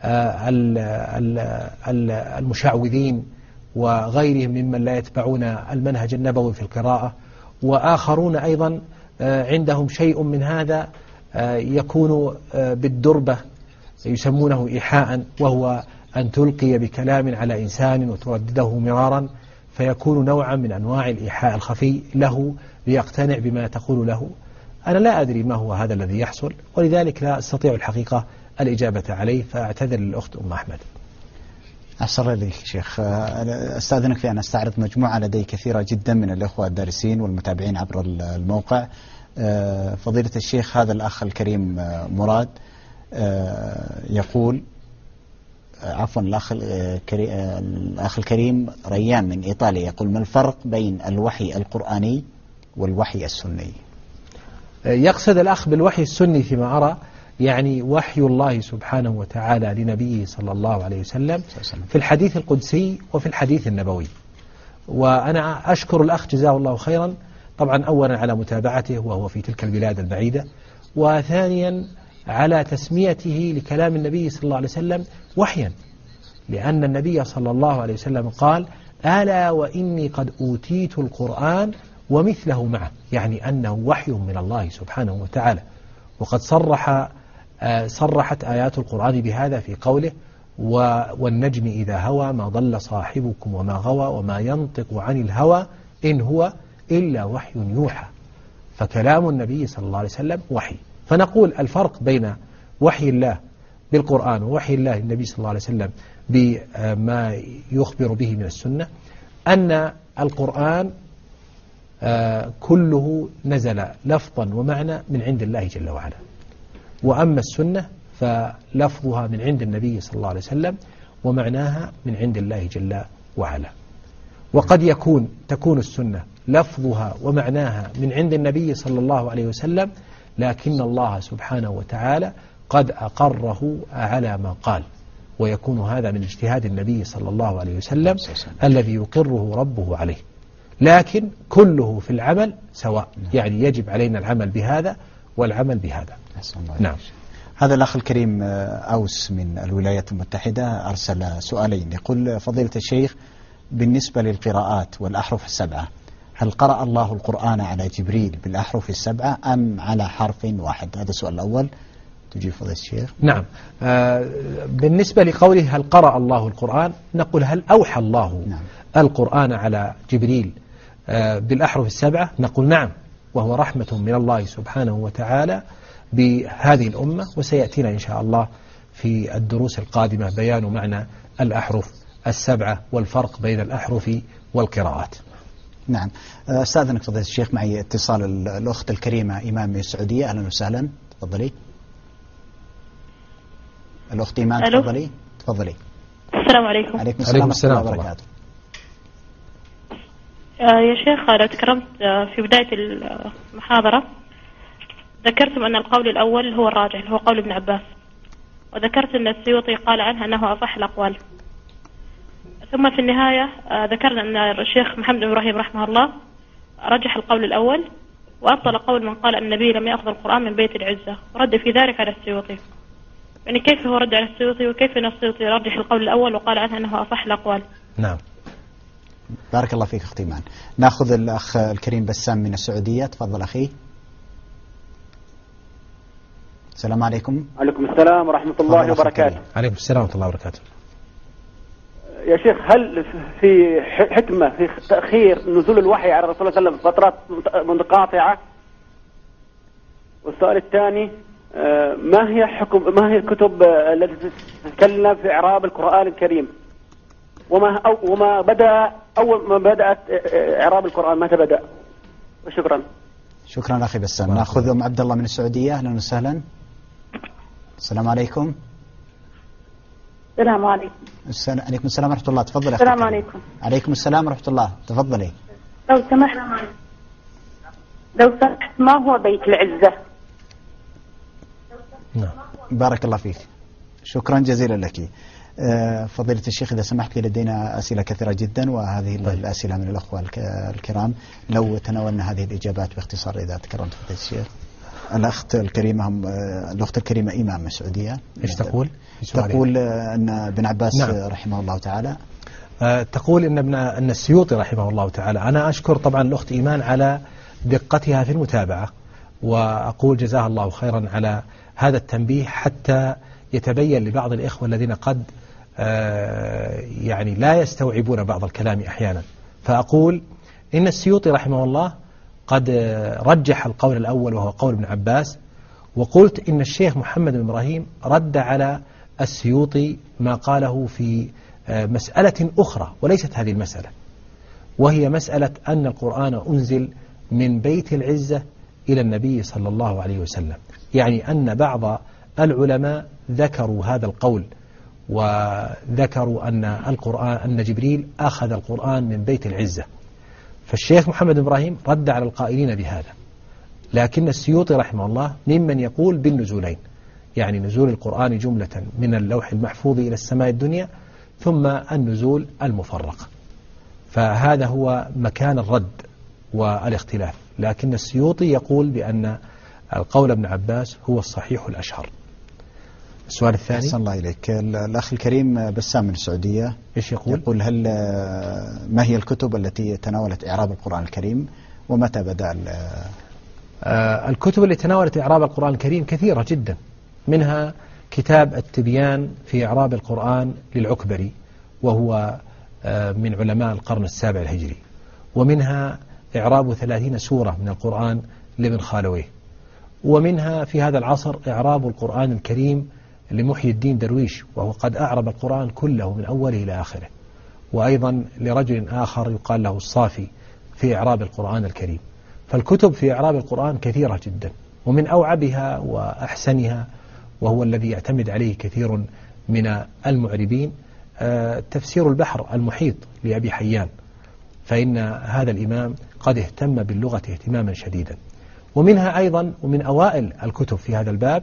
المشعوذين وغيرهم ممن لا يتبعون المنهج النبوي في القراءة، وآخرون أيضا عندهم شيء من هذا يكون بالدربة يسمونه إيحاء، وهو أن تلقي بكلام على إنسان وتردده مرارا فيكون نوعا من أنواع الإيحاء الخفي له ليقتنع بما تقول له. أنا لا أدري ما هو هذا الذي يحصل، ولذلك لا أستطيع الحقيقة الإجابة عليه، فأعتذر للأخت أم أحمد. أحسن لك شيخ. أستاذنك في أن أستعرض مجموعة لدي كثيرة جدا من الأخوة الدارسين والمتابعين عبر الموقع. فضيلة الشيخ، هذا الأخ الكريم مراد يقول، عفوا الأخ الكريم ريان من إيطاليا يقول: ما الفرق بين الوحي القرآني والوحي السني؟ يقصد الأخ بالوحي السني فيما أرى يعني وحي الله سبحانه وتعالى لنبيه صلى الله عليه وسلم في الحديث القدسي وفي الحديث النبوي. وأنا أشكر الأخ جزاه الله خيرا، طبعا أولا على متابعته وهو في تلك البلاد البعيدة، وثانيا على تسميته لكلام النبي صلى الله عليه وسلم وحيا، لأن النبي صلى الله عليه وسلم قال: ألا وإني قد أوتيت القرآن ومثله معه، يعني أنه وحي من الله سبحانه وتعالى. وقد صرحت آيات القرآن بهذا في قوله: والنجم إذا هوى ما ضل صاحبكم وما غوى وما ينطق عن الهوى إن هو إلا وحي يوحى. فكلام النبي صلى الله عليه وسلم وحي. فنقول الفرق بين وحي الله بالقرآن ووحي الله النبي صلى الله عليه وسلم بما يخبر به من السنة أن القرآن كله نزل لفظا ومعنى من عند الله جل وعلا، وأما السنة فلفظها من عند النبي صلى الله عليه وسلم ومعناها من عند الله جل وعلا. وقد تكون السنة لفظها ومعناها من عند النبي صلى الله عليه وسلم، لكن الله سبحانه وتعالى قد أقره على ما قال، ويكون هذا من اجتهاد النبي صلى الله عليه وسلم الذي يقره ربه عليه، لكن كله في العمل سواء، يعني يجب علينا العمل بهذا والعمل بهذا. نعم. هذا الأخ الكريم أوس من الولايات المتحدة أرسل سؤالين، يقول: فضيلة الشيخ، بالنسبة للقراءات والأحرف السبعة، هل قرأ الله القرآن على جبريل بالأحرف السبعة أم على حرف واحد؟ هذا السؤال الأول، تجيب فضيلة الشيخ. نعم. بالنسبة لقوله هل قرأ الله القرآن، نقول هل أوحى الله القرآن على جبريل بالأحرف السبعة؟ نقول نعم، وهو رحمة من الله سبحانه وتعالى بهذه الأمة، وسيأتينا إن شاء الله في الدروس القادمة بيان معنى الأحرف السبعة والفرق بين الأحرف والقراءات. نعم. أستاذنك فضيلة الشيخ، معي اتصال الأخت الكريمة إيمان من السعودية. أهلا وسهلا، تفضلي. الأخت إيمان تفضلي. السلام عليكم. عليكم السلام ورحمة الله وبركاته. يا شيخ، أنا تكرمت في بداية المحاضرة ذكرتم أن القول الأول هو الراجح، هو قول ابن عباس، وذكرت أن السيوطي قال عنه أنه أصح الأقوال. ثم في النهاية ذكرنا أن الشيخ محمد بن إبراهيم رحمه الله رجح القول الأول وأبطل قول من قال أن النبي لم يأخذ القرآن من بيت العزة، ورد في ذلك على السيوطي. يعني كيف هو رد على السيوطي، وكيف أن السيوطي رجح القول الأول وقال عنه أنه أصح الأقوال؟ نعم. بارك الله فيك أختي إيمان. نأخذ الأخ الكريم بسام من السعودية. تفضل أخي. السلام عليكم. عليكم السلام ورحمة الله وبركاته. عليكم السلام ورحمة الله وبركاته. يا شيخ، هل في حكمة في تأخير نزول الوحي على الرسول صلى الله عليه وسلم فترات متقاطعة؟ والسؤال الثاني، ما هي الكتب التي تتكلم في إعراب القرآن الكريم؟ وما بدأ أول ما بدأت إعراب القرآن، متى بدأ؟ وشكرا. شكرا أخي بسام. نأخذ أم عبد الله من السعودية. أهلا وسهلا. السلام عليكم. السلام عليكم. عليكم السلام ورحمة الله. تفضل. السلام عليكم. عليكم السلام ورحمة الله. تفضلي. لو سمحت، ما هو بيت العزة؟ نعم. بارك الله فيك، شكرا جزيلا لك. فضيلة الشيخ إذا سمحت لي لدينا أسئلة كثيرة جدا، وهذه الأسئلة من الأخوة الكرام، لو تناولنا هذه الإجابات باختصار إذا تكرمت فضيلة الشيخ. الأخت الكريمة إمام من السعودية، إيش تقول؟ تقول أن ابن عباس رحمه الله تعالى، تقول أن السيوطي رحمه الله تعالى. أنا أشكر طبعا الأخت إيمان على دقتها في المتابعة، وأقول جزاها الله خيرا على هذا التنبيه حتى يتبين لبعض الإخوة الذين قد يعني لا يستوعبون بعض الكلام أحيانا. فأقول إن السيوطي رحمه الله قد رجح القول الأول وهو قول ابن عباس، وقلت إن الشيخ محمد بن إبراهيم رد على السيوطي ما قاله في مسألة أخرى وليست هذه المسألة، وهي مسألة أن القرآن أنزل من بيت العزة إلى النبي صلى الله عليه وسلم. يعني أن بعض العلماء ذكروا هذا القول، وذكروا أن جبريل أخذ القرآن من بيت العزة. فالشيخ محمد بن إبراهيم رد على القائلين بهذا، لكن السيوطي رحمه الله ممن يقول بالنزولين، يعني نزول القرآن جملة من اللوح المحفوظ إلى السماء الدنيا، ثم النزول المفرق. فهذا هو مكان الرد والاختلاف، لكن السيوطي يقول بأن القول ابن عباس هو الصحيح الأشهر. السؤال الثاني. أحسن الله إليك. الأخ الكريم بسام من السعودية، إيش يقول؟ يقول ما هي الكتب التي تناولت إعراب القرآن الكريم، ومتى بدأ الكتب التي تناولت إعراب القرآن الكريم كثيرة جدا، منها كتاب التبيان في إعراب القرآن للعكبري، وهو من علماء القرن السابع الهجري، ومنها إعراب 30 سورة من القرآن لابن خالويه، ومنها في هذا العصر إعراب القرآن الكريم لمحي الدين درويش، وهو قد أعرب القرآن كله من أوله إلى آخره، وأيضا لرجل آخر يقال له الصافي في إعراب القرآن الكريم. فالكتب في إعراب القرآن كثيرة جدا، ومن أوعبها وأحسنها وهو الذي يعتمد عليه كثير من المعربين تفسير البحر المحيط لأبي حيان، فإن هذا الإمام قد اهتم باللغة اهتماما شديدا. ومنها أيضا ومن أوائل الكتب في هذا الباب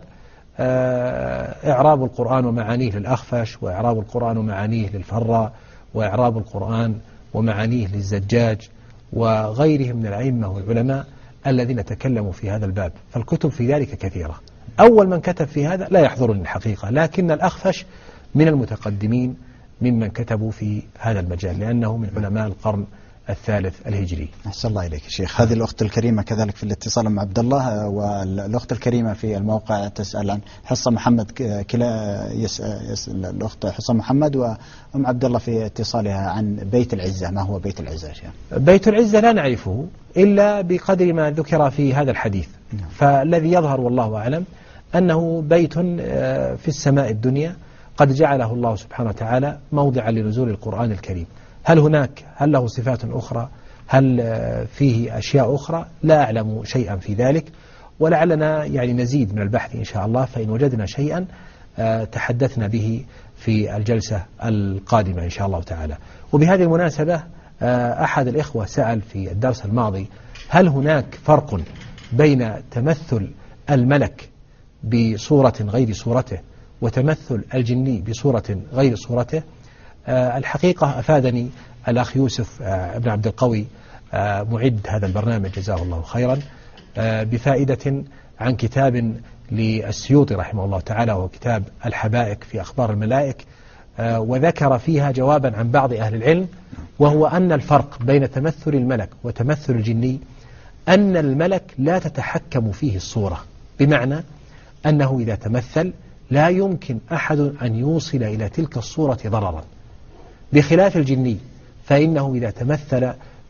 إعراب القرآن ومعانيه للأخفش، وإعراب القرآن ومعانيه للفراء، وإعراب القرآن ومعانيه للزجاج، وغيرهم من الأئمة والعلماء الذين تكلموا في هذا الباب. فالكتب في ذلك كثيرة. أول من كتب في هذا لا يحضرني الحقيقة، لكن الأخفش من المتقدمين ممن كتبوا في هذا المجال، لأنه من علماء القرن الثالث الهجري. أحسن الله إليك شيخ. هذه الأخت الكريمة كذلك في الاتصال مع عبد الله، والأخت الكريمة في الموقع تسأل عن حصة محمد، كلا يسأل الأخت حصة محمد وأم عبد الله في اتصالها عن بيت العزة. ما هو بيت العزة شيخ؟ بيت العزة لا نعرفه إلا بقدر ما ذكر في هذا الحديث. فالذي يظهر والله أعلم أنه بيت في السماء الدنيا قد جعله الله سبحانه وتعالى موضعا لنزول القرآن الكريم. هل له صفات أخرى؟ هل فيه أشياء أخرى؟ لا أعلم شيئا في ذلك، ولعلنا يعني نزيد من البحث إن شاء الله، فإن وجدنا شيئا تحدثنا به في الجلسة القادمة إن شاء الله تعالى. وبهذه المناسبة أحد الإخوة سأل في الدرس الماضي هل هناك فرق بين تمثل الملك بصورة غير صورته وتمثل الجني بصورة غير صورته؟ الحقيقة أفادني الأخ يوسف ابن عبد القوي معد هذا البرنامج جزاه الله خيرا بفائدة عن كتاب للسيوطي رحمه الله تعالى، وهو كتاب الحبائك في أخبار الملائك، وذكر فيها جوابا عن بعض أهل العلم، وهو أن الفرق بين تمثل الملك وتمثل الجني أن الملك لا تتحكم فيه الصورة، بمعنى أنه إذا تمثل لا يمكن أحد أن يوصل إلى تلك الصورة ضررا، بخلاف الجني فإنه إذا تمثل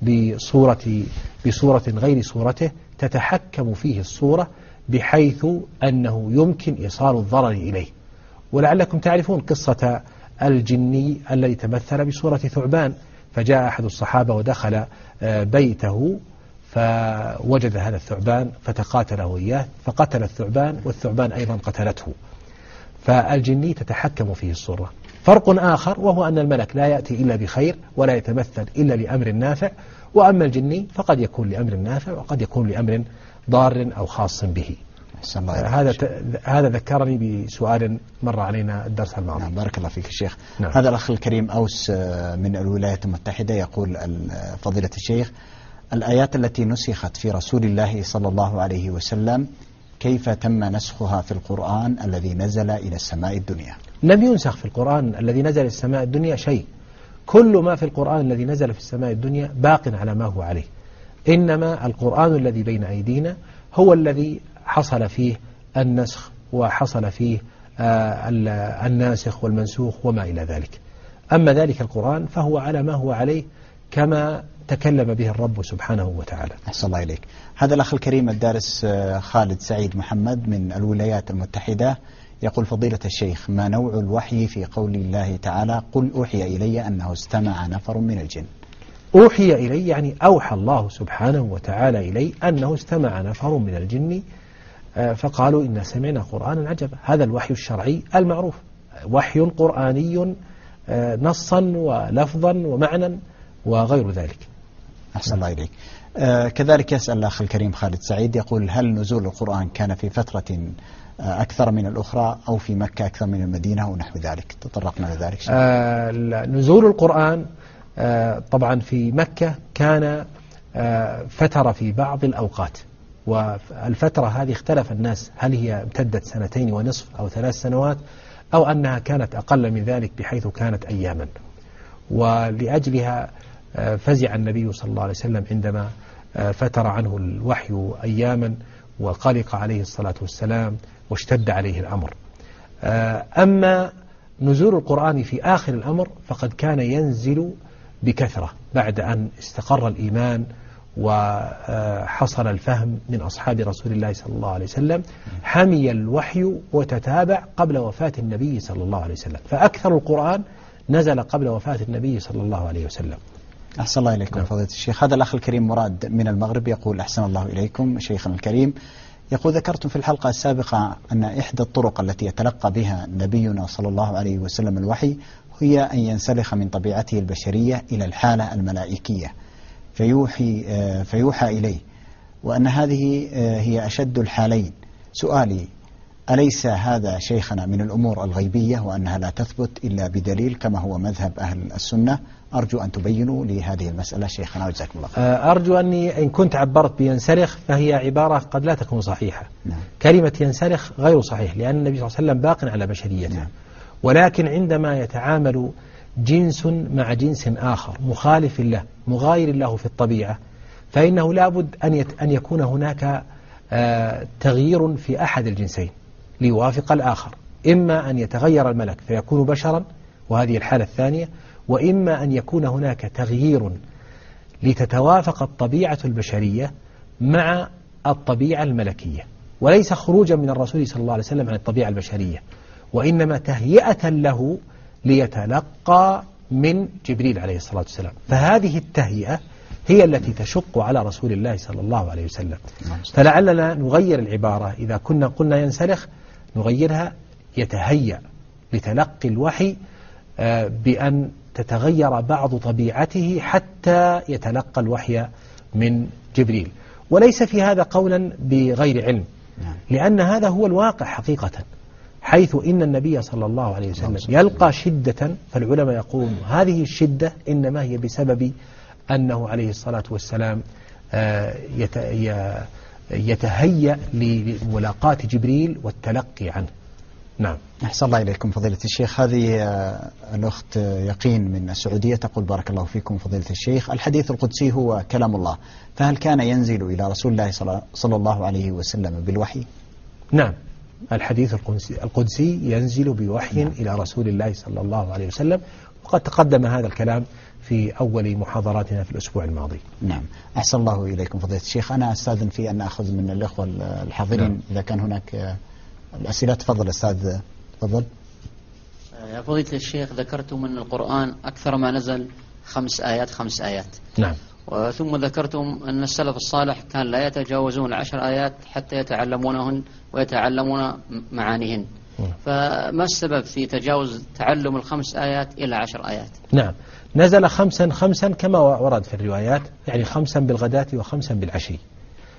بصورة غير صورته تتحكم فيه الصورة بحيث أنه يمكن إيصال الضرر إليه. ولعلكم تعرفون قصة الجني الذي تمثل بصورة ثعبان، فجاء أحد الصحابة ودخل بيته فوجد هذا الثعبان فتقاتله إياه، فقتل الثعبان والثعبان أيضا قتلته. فالجني تتحكم فيه الصورة. فرق آخر وهو أن الملك لا يأتي إلا بخير ولا يتمثل إلا لأمر نافع، وأما الجني فقد يكون لأمر نافع وقد يكون لأمر ضار أو خاص به. هذا ذكرني بسؤال مر علينا الدرس الماضي. نعم بارك الله فيك الشيخ. نعم. هذا الأخ الكريم أوس من الولايات المتحدة يقول فضيلة الشيخ الآيات التي نسخت في رسول الله صلى الله عليه وسلم كيف تم نسخها في القرآن الذي نزل إلى السماء الدنيا؟ لم ينسخ في القرآن الذي نزل إلى السماء الدنيا شيء، كل ما في القرآن الذي نزل في السماء الدنيا باق على ما هو عليه، إنما القرآن الذي بين أيدينا هو الذي حصل فيه النسخ وحصل فيه الناسخ والمنسوخ وما إلى ذلك. أما ذلك القرآن فهو على ما هو عليه كما تكلم به الرب سبحانه وتعالى. أحسن الله إليك. هذا الأخ الكريم الدارس خالد سعيد محمد من الولايات المتحدة يقول فضيلة الشيخ ما نوع الوحي في قول الله تعالى قل أوحي إلي أنه استمع نفر من الجن؟ أوحي إلي يعني أوحى الله سبحانه وتعالى إلي أنه استمع نفر من الجن فقالوا إنا سمعنا قرآنا عجبا. هذا الوحي الشرعي المعروف، وحي قرآني نصا ولفظا ومعنى وغير ذلك. أحسن الله إليك. كذلك يسأل الأخ الكريم خالد سعيد يقول هل نزول القرآن كان في فترة أكثر من الأخرى أو في مكة أكثر من المدينة ونحو ذلك؟ تطرقنا لذلك. نزول القرآن طبعا في مكة كان فترة في بعض الأوقات، والفترة هذه اختلف الناس هل هي امتدت 2.5 سنين أو 3 سنوات أو أنها كانت أقل من ذلك بحيث كانت أياما، ولأجلها فزع النبي صلى الله عليه وسلم عندما فتر عنه الوحي أياما وقلق عليه الصلاة والسلام واشتد عليه الأمر. أما نزول القرآن في آخر الأمر فقد كان ينزل بكثرة بعد أن استقر الإيمان وحصل الفهم من أصحاب رسول الله صلى الله عليه وسلم، حمي الوحي وتتابع قبل وفاة النبي صلى الله عليه وسلم، فأكثر القرآن نزل قبل وفاة النبي صلى الله عليه وسلم. أحسن الله إليكم فضيلة الشيخ. هذا الأخ الكريم مراد من المغرب يقول أحسن الله إليكم شيخنا الكريم، يقول ذكرتم في الحلقة السابقة أن إحدى الطرق التي يتلقى بها نبينا صلى الله عليه وسلم الوحي هي أن ينسلخ من طبيعته البشرية إلى الحالة الملائكية فيوحى إليه، وأن هذه هي أشد الحالين. سؤالي أليس هذا شيخنا من الأمور الغيبية وأنها لا تثبت إلا بدليل كما هو مذهب أهل السنة؟ أرجو أن تبينوا لي هذه المسألة شيخنا وجزاكم الله خير. أرجو أني إن كنت عبرت بينسلخ فهي عبارة قد لا تكون صحيحة. نعم. كلمة ينسلخ غير صحيح لأن النبي صلى الله عليه وسلم باق على بشريته. نعم. ولكن عندما يتعامل جنس مع جنس آخر مخالف له مغاير له في الطبيعة فإنه لابد أن يكون هناك تغيير في أحد الجنسين ليوافق الآخر، إما أن يتغير الملك فيكون بشرا وهذه الحالة الثانية، وإما أن يكون هناك تغيير لتتوافق الطبيعة البشرية مع الطبيعة الملكية، وليس خروجا من الرسول صلى الله عليه وسلم عن الطبيعة البشرية، وإنما تهيئة له ليتلقى من جبريل عليه الصلاة والسلام. فهذه التهيئة هي التي تشق على رسول الله صلى الله عليه وسلم. فلعلنا نغير العبارة، إذا كنا قلنا ينسلخ نغيرها يتهيأ لتلقي الوحي بأن تتغير بعض طبيعته حتى يتلقى الوحي من جبريل. وليس في هذا قولا بغير علم، لأن هذا هو الواقع حقيقة، حيث إن النبي صلى الله عليه وسلم يلقى شدة، فالعلماء يقولون هذه الشدة إنما هي بسبب أنه عليه الصلاة والسلام يتهيأ لملاقاة جبريل والتلقي عنه. نعم. أحسن الله إليكم فضيلة الشيخ. هذه الأخت يقين من السعودية تقول بارك الله فيكم فضيلة الشيخ، الحديث القدسي هو كلام الله، فهل كان ينزل إلى رسول الله صلى الله عليه وسلم بالوحي؟ نعم، الحديث القدسي ينزل بوحي إلى رسول الله صلى الله عليه وسلم، وقد تقدم هذا الكلام في أول محاضراتنا في الأسبوع الماضي. نعم. أحسن الله إليكم فضيلة الشيخ. أنا أستاذن في أن أخذ من الإخوة الحاضرين. نعم. إذا كان هناك الأسئلة تفضل أستاذ. تفضل. يا فضيلة الشيخ، ذكرتم من القرآن أكثر ما نزل 5 آيات 5 آيات. نعم. ثم ذكرتم أن السلف الصالح كان لا يتجاوزون 10 آيات حتى يتعلمونهن ويتعلمون معانيهن. فما السبب في تجاوز تعلم 5 آيات إلى 10 آيات؟ نعم، نزل 5 5 كما ورد في الروايات، يعني 5 بالغداة و5 بالعشي،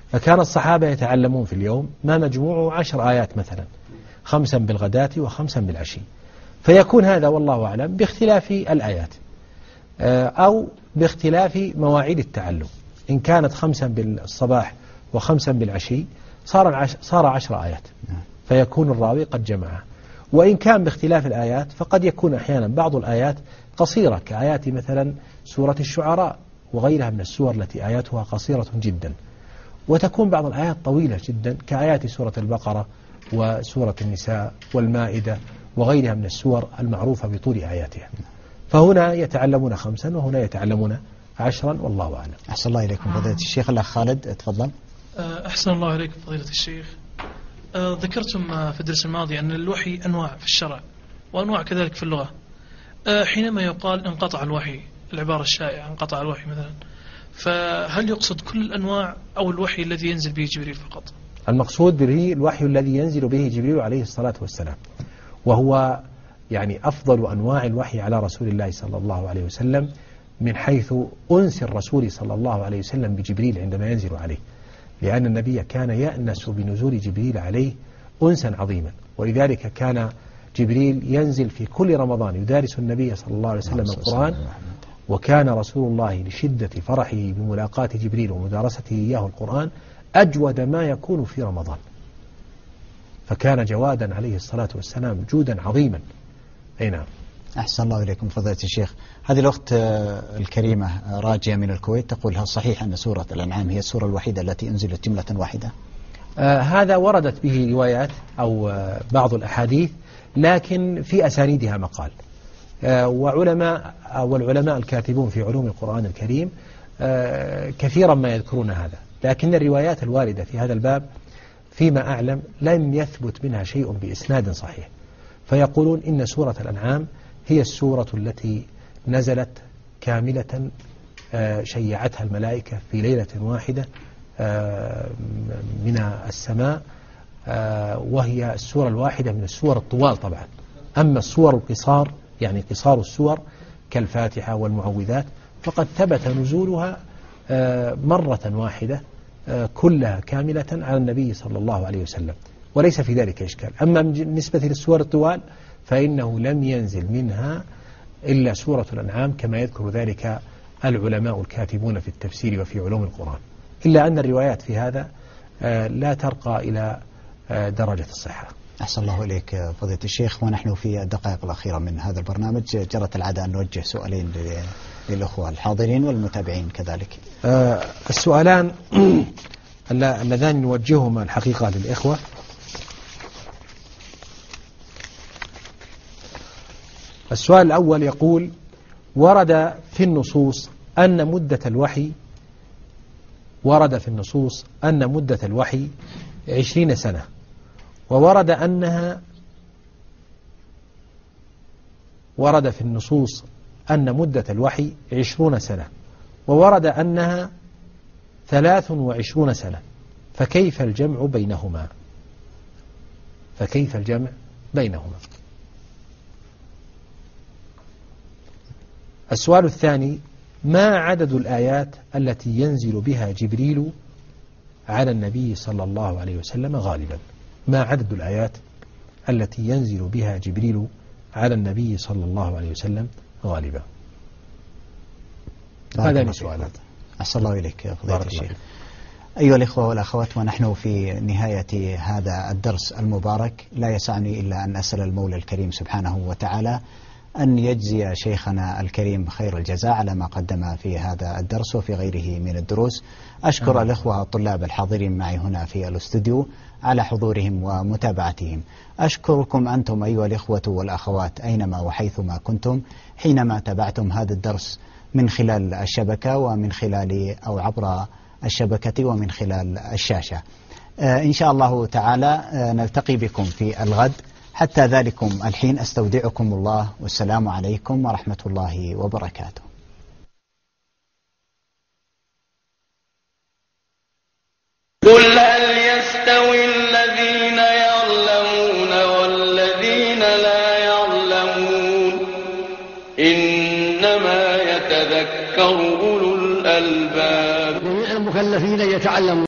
فكان الصحابة يتعلمون في اليوم ما مجموعه 10 آيات مثلا، 5 بالغداة و5 بالعشي، فيكون هذا والله أعلم باختلاف الآيات أو باختلاف مواعيد التعلم. إن كانت 5 بالصباح و5 بالعشي صار 10 آيات، فيكون الراوي قد جمعها. وإن كان باختلاف الآيات فقد يكون أحيانا بعض الآيات قصيرة، كآيات مثلا سورة الشعراء وغيرها من السور التي آياتها قصيرة جدا، وتكون بعض الآيات طويلة جدا كآيات سورة البقرة وسورة النساء والمائدة وغيرها من السور المعروفة بطول آياتها. فهنا يتعلمون 5 وهنا يتعلمون 10 والله أعلم. أحسن الله إليكم فضيلة الشيخ. الأخ خالد تفضل. أحسن الله إليكم فضيلة الشيخ. ذكرتم في الدرس الماضي أن الوحي أنواع في الشرع وأنواع كذلك في اللغة. حينما يقال انقطع الوحي، العبارة الشائعة انقطع الوحي مثلا، فهل يقصد كل الأنواع أو الوحي الذي ينزل به جبريل فقط؟ المقصود به الوحي الذي ينزل به جبريل عليه الصلاة والسلام، وهو يعني أفضل أنواع الوحي على رسول الله صلى الله عليه وسلم من حيث أنس الرسول صلى الله عليه وسلم بجبريل عندما ينزل عليه، لأن النبي كان يأنس بنزول جبريل عليه أنسا عظيما، ولذلك كان جبريل ينزل في كل رمضان يدارس النبي صلى الله عليه وسلم القرآن، وكان رسول الله لشدة فرحه بملاقاة جبريل ومدارسته إياه القرآن أجود ما يكون في رمضان، فكان جوادا عليه الصلاة والسلام جودا عظيما. أي نعم. أحسن الله إليكم فضيلة الشيخ. هذه الأخت الكريمة راجية من الكويت تقول: هل صحيح أن سورة الأنعام هي السورة الوحيدة التي أنزلت جملة واحدة؟ هذا وردت به روايات أو بعض الأحاديث، لكن في أسانيدها مقال، والعلماء الكاتبون في علوم القرآن الكريم كثيرا ما يذكرون هذا، لكن الروايات الواردة في هذا الباب فيما أعلم لم يثبت منها شيء بإسناد صحيح، فيقولون إن سورة الأنعام هي السورة التي نزلت كاملة شيعتها الملائكة في ليلة واحدة من السماء، وهي السورة الواحدة من السور الطوال طبعا. أما السور القصار يعني قصار السور كالفاتحة والمعوذات فقد ثبت نزولها مرة واحدة كلها كاملة على النبي صلى الله عليه وسلم، وليس في ذلك إشكال. أما بالنسبة للسور الطوال فإنه لم ينزل منها إلا سورة الأنعام كما يذكر ذلك العلماء الكاتبون في التفسير وفي علوم القرآن، إلا أن الروايات في هذا لا ترقى إلى درجة الصحة. أحسن الله إليك فضيلة الشيخ. ونحن في الدقائق الأخيرة من هذا البرنامج جرت العادة أن نوجه سؤالين للأخوة الحاضرين والمتابعين كذلك. السؤالان اللذان نوجههما الحقيقة للإخوة. السؤال الأول يقول: ورد في النصوص أن مدة الوحي 20 سنة، وورد في النصوص أن مدة الوحي 20 سنة، وورد أنها 23 سنة، فكيف الجمع بينهما؟ السؤال الثاني: ما عدد الآيات التي ينزل بها جبريل على النبي صلى الله عليه وسلم غالبا؟ ما عدد الآيات التي ينزل بها جبريل على النبي صلى الله عليه وسلم غالبا؟ هذان سؤالات. أحسن الله إليك فضيلة الشيخ. أيها الإخوة والأخوات، ونحن في نهاية هذا الدرس المبارك لا يسعني إلا أن أسأل المولى الكريم سبحانه وتعالى أن يجزي شيخنا الكريم خير الجزاء على ما قدم في هذا الدرس وفي غيره من الدروس. أشكر الإخوة الطلاب الحاضرين معي هنا في الاستوديو على حضورهم ومتابعتهم. أشكركم أنتم أيها الإخوة والأخوات أينما وحيثما كنتم حينما تابعتم هذا الدرس من خلال الشبكة ومن خلال أو عبر الشبكة ومن خلال الشاشة. إن شاء الله تعالى نلتقي بكم في الغد. حتى ذلكم الحين أستودعكم الله، والسلام عليكم ورحمة الله وبركاته. قل هل يستوي الذين يعلمون والذين لا يعلمون؟ إنما يتذكر أولو الألباب. المكلفين يتعلمون